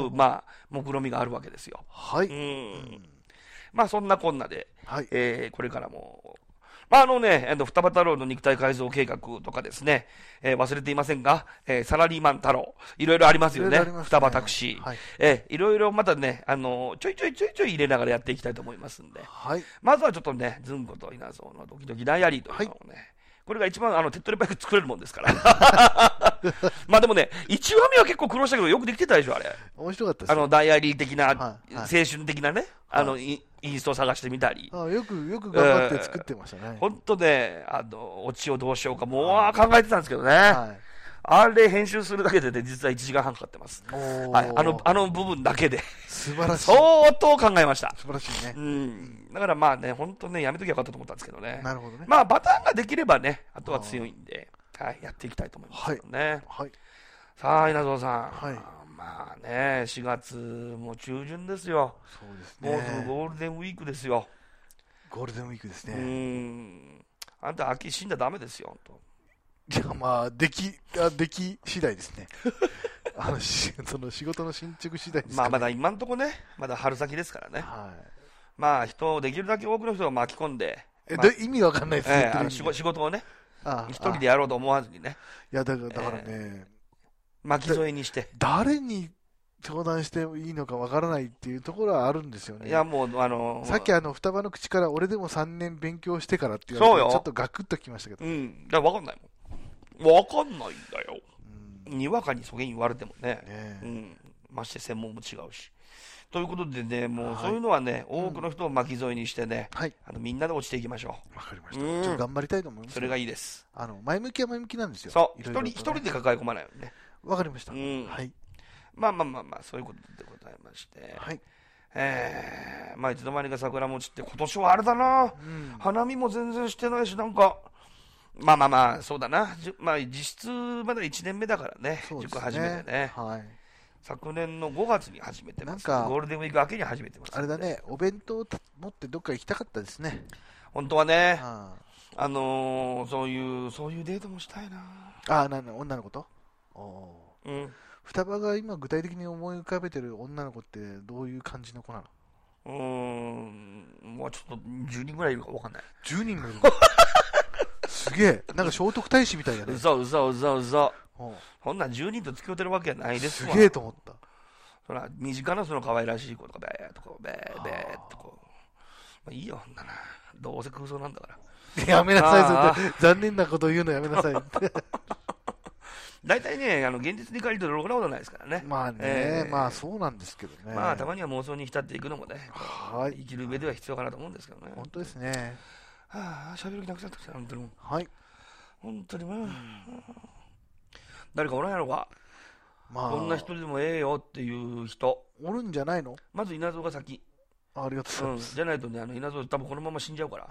まあ、目論みがあるわけですよ。 はい。 まあ、そんなこんなで、 はい、 これからも、まあ双葉太郎の肉体改造計画とかですね、忘れていませんが、サラリーマン太郎、いろいろありますよね。双葉タクシー。はい、いろいろまたね、ちょいちょい入れながらやっていきたいと思いますんで、 はい、まずはちょっとね、ずんこと稲造のドキドキダイアリーというのをね、これが一番手っ取り早く作れるもんですから。まあでもね、1話目は結構苦労したけど、よくできてたでしょ、あれ。 面白かったです。 ダイアリー的な、青春的なね、インストを探してみたり。 よく頑張って作ってましたね。 本当ね、オチをどうしようか、もう考えてたんですけどね。あれ編集するだけでね、実は1時間半かかってます。はい、あの部分だけで。 素晴らしい。 相当考えました。 素晴らしいね。 だからまあね、本当ね、やめときゃよかったと思ったんですけどね。 なるほどね。 まあ、パターンができればね、あとは強いんで、はい、やっていきたいと思いますけどね。 はい。 さあ、稲造さん。 はい。 まあね、4月も中旬ですよ。 そうですね。 もうすぐゴールデンウィークですよ。 ゴールデンウィークですね。 あんた秋死んだらダメですよ、本当。 いや、まあ、出来次第ですね。その仕事の進捗次第ですね。 まあ、まだ今んとこね、まだ春先ですからね。はい。まあ、できるだけ多くの人を巻き込んで。 意味わかんないですね。仕事をね、一人でやろうと思わずにね。 いや、だからね、 巻き添えにして。 誰に相談していいのかわからないっていうところはあるんですよね。 いや、もうさっき双葉の口から俺でも3年勉強してからって言われてちょっとガクッときましたけど。 だからわかんないもん。わかんないんだよ。にわかにそげん言われてもね。まして専門も違うし。ということでね、もうそういうのはね、多くの人を巻き添えにしてね、みんなで落ちていきましょう。わかりました。ちょっと頑張りたいと思います。 それがいいです。 前向きは前向きなんですよ。 そう、一人で抱え込まないよね。 わかりました。はい。 まあ、そういうことでございまして。はい。まあ、いつの間にか桜餅って今年はあれだな。花見も全然してないし、なんか、まあ、そうだな。まあ、実質まだ1年目だからね。塾始めてね。はい。昨年の5月に始めてます。ゴールデンウィーク明けに始めてます。 あれだね、お弁当持ってどっか行きたかったですね。 本当はね、そういうデートもしたいな。 女の子と？双葉が今具体的に思い浮かべてる女の子ってどういう感じの子なの？ もうちょっと10人ぐらいいるか分かんない。 10人もいるの？すげえ、なんか聖徳太子みたいだね。 うそ。そんな10人と付き合ってるわけはないですわ。 すげえと思った。 そら、身近なその可愛らしい子とか、ベーっとこう、ベーっとこう。まあいいよ、な。どうせ空想なんだから。 やめなさい、残念なこと言うのやめなさい。 大体ね、現実に帰るとろくなことないですからね。 まあね、まあそうなんですけどね。 まあたまには妄想に浸っていくのもね、生きる上では必要かなと思うんですけどね。 本当ですね。 喋る気なくなってきた、本当に。 はい。 本当に誰かおらんやろか。まあ、こんな人でもええよっていう人。 おるんじゃないの？ まず稲造が先。 ありがとうございます。 じゃないとね、稲造多分このまま死んじゃうから。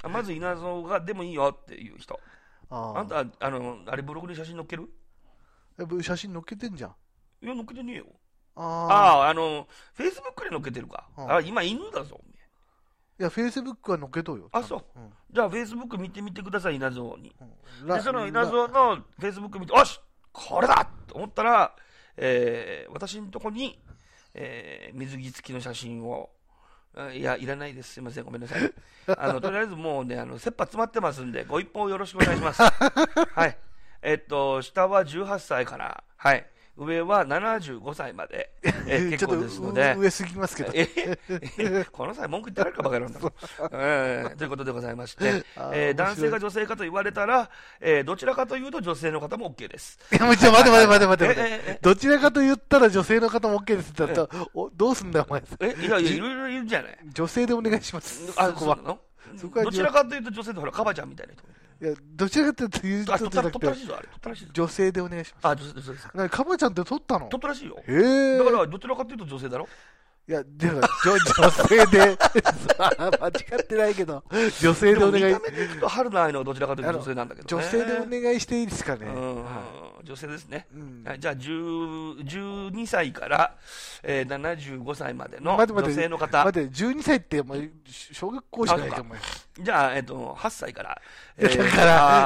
まず稲造がでもいいよっていう人。あんた、あれブログに写真載っける？ 写真載っけてんじゃん。 いや、載っけてねえよ。フフェイスブックで載っけてるか。今犬だぞ。 いや、フェイスブックは載っけとうよ。 そう。じゃあ、フェイスブック見てください、稲造に。で、その稲造のフェイスブック見て、よしこれだと思ったら、 ら、私のとこに、水着付きの写真を、いや、いらないです。すいません。ごめんなさい。とりあえずもうね、切羽詰まってますんで、ご一報よろしくお願いします。はい。下は18歳から、はい。上は75歳まで、結構ですので。 上すぎますけど。 この際文句言ってられるかバカ野郎なんだ。ということでございまして、男性が女性かと言われたら、どちらかというと女性の方も OK です。 いや、待て。どちらかと言ったら女性の方も OK ですって言ったら、どうすんだよ、お前。 いや、いろいろいるじゃない。 女性でお願いします。 あ、そこは。どちらかというと女性でほら、カバちゃんみたいな人。 いや、どちらかというと、女性でお願いします。 あ、女性です。 カバちゃんって取ったの？ 取ったらしいよ。 へえ。 だから、どちらかというと女性だろ？ いや、でも、女性で、間違ってないけど、女性でお願い。 見た目でいくと、春の愛のどちらかというと女性なんだけどね。女性でお願いしていいですかね。 女性ですね。じゃあ、12歳から75歳までの女性の方。 待って、12歳って、小学校じゃないと思うよ。 じゃあ、8歳から。 だから、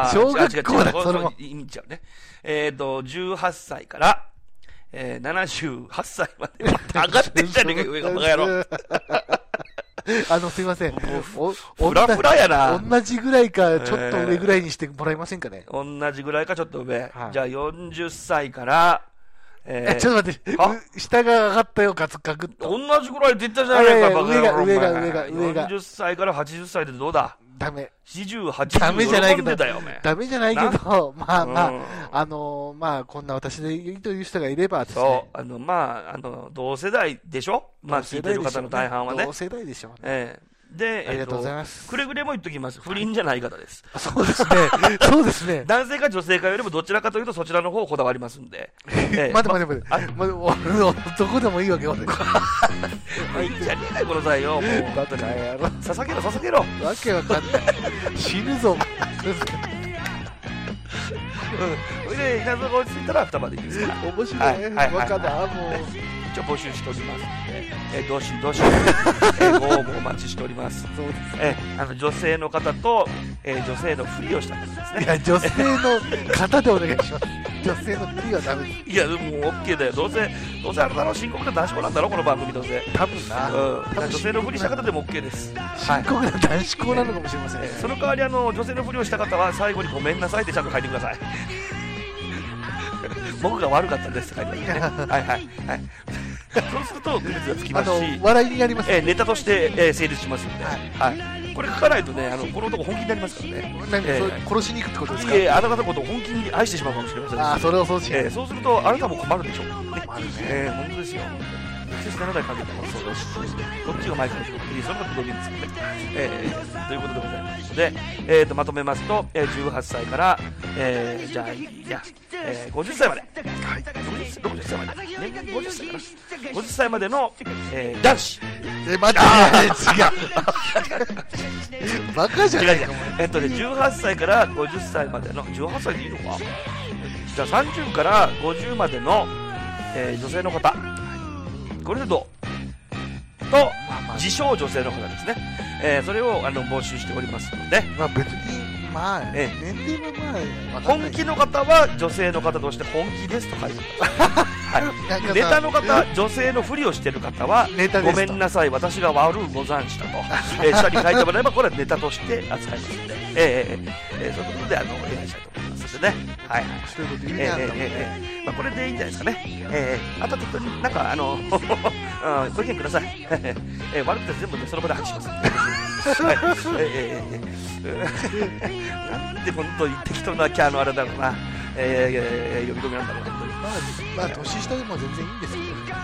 小学校だ、それも。 意味ちゃうね。18歳から、78歳まで。上がってんじゃねえか、上がバカ野郎。 すいません。 フラフラやな。 同じぐらいか、ちょっと上ぐらいにしてもらえませんかね。 同じぐらいか、ちょっと上。じゃあ、40歳から、 ちょっと待って、下が上がったよ、ガクッと。 同じぐらいって言ったじゃないか、バカ野郎。 上が。 40歳から80歳でどうだ？ ダメ。 48 ダメじゃないけど、 ダメじゃないけど、まあ、こんな私でいいという人がいればですね。 そう、同世代でしょ？まあ、聞いてる方の大半はね。 同世代でしょうね。 で、 ありがとうございます。 くれぐれも言っときます。不倫じゃない方です。 そうですね。そうですね。 男性か女性かよりもどちらかというとそちらの方をこだわりますんで。 待て。男でもいいわけよ。いいんじゃねえか、この際よ。もう。捧げろ。 わけわかんない。死ぬぞ。 それで、稲妻が落ち着いたら2までいいですから。 面白い。わかんない。もう。 一応募集しておりますので、どしご応募お待ちしております。 そうです女性の方と、女性のふりをした方ですね。 いや、女性の方でお願いします。女性のふりはダメです。 いや、でも OK だよ。どうせあなたの深刻な男子校なんだろ、この番組どうせ。 多分な。 女性のふりした方でも OK です。 深刻な男子校なのかもしれません。 その代わり、女性のふりをした方は最後にごめんなさいってちゃんと書いてください。僕が悪かったですって書いてくださいね。はい。そうするとクイズがつきますし、 笑いになります。 ネタとして成立しますので、これ書かないとね、この男本気になりますからね。 殺しに行くってことですか？ いえ、あなたのことを本気に愛してしまうかもしれません。 それをそうしよう。 そうするとあなたも困るでしょう。 困るね。 本当ですよ。直接ならない関係でもそうですし、どっちが前からでもいい、そのことどういうんですけどね。ということでございますので、まとめますと、18歳から、じゃあ、50歳まで。はい。60歳まで。50歳かな。50歳までの、男子。 待って、違う。バカじゃないか、 18歳から50歳までの、18歳でいいのか？じゃあ30から50までの、女性の方。これでどうと、自称女性の方ですね。それを募集しておりますので。 別に、年齢は本気の方は女性の方として本気ですと書いてください。ネタの方、女性のふりをしている方は、ごめんなさい、私が悪うござんしたと。下に書いてもらえば、これはネタとして扱いますので、そういうことでお願いしたいと思いますのでね。はい。これでいいんじゃないですかね。あと適当になんか、ご意見ください。悪くて全部その場で拍手します。なんで本当に適当なあれだろうな、呼び込みなんだろう、本当に。 年下でも全然いいんです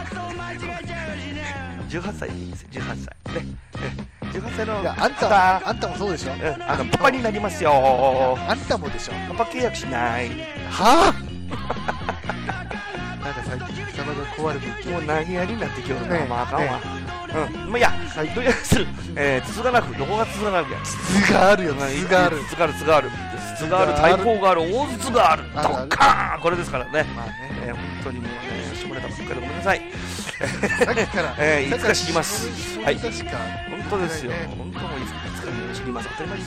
けど。18歳でいいんですよ、18歳。ね。18歳の。 あんたもそうでしょ。 パパになりますよ。 あんたもでしょ。 パパ契約しない。 はぁなんか最近貴様が壊れてもう何やりになってきよるな、まああかんわ。いや、とりあえず、筒がなく、どこが筒がなくや。 筒があるよ、筒がある。 筒がある。筒がある、大砲がある、大筒がある。ドッカーンこれですからね。本当にもうね、下ネタばっかりでごめんなさい。 さっきから。 いつか知ります。はい。 本当ですよ。本当もいつか知ります。当たり前です。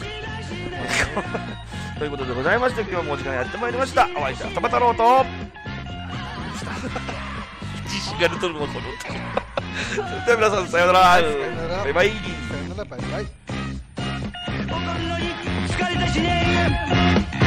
ということでございまして、今日もお時間やってまいりました。お会いした田畑郎と、 した自信が出とるもんこの男では皆さんさようなら、バイバイ。 さよならバイバイ。 心に疲れたしね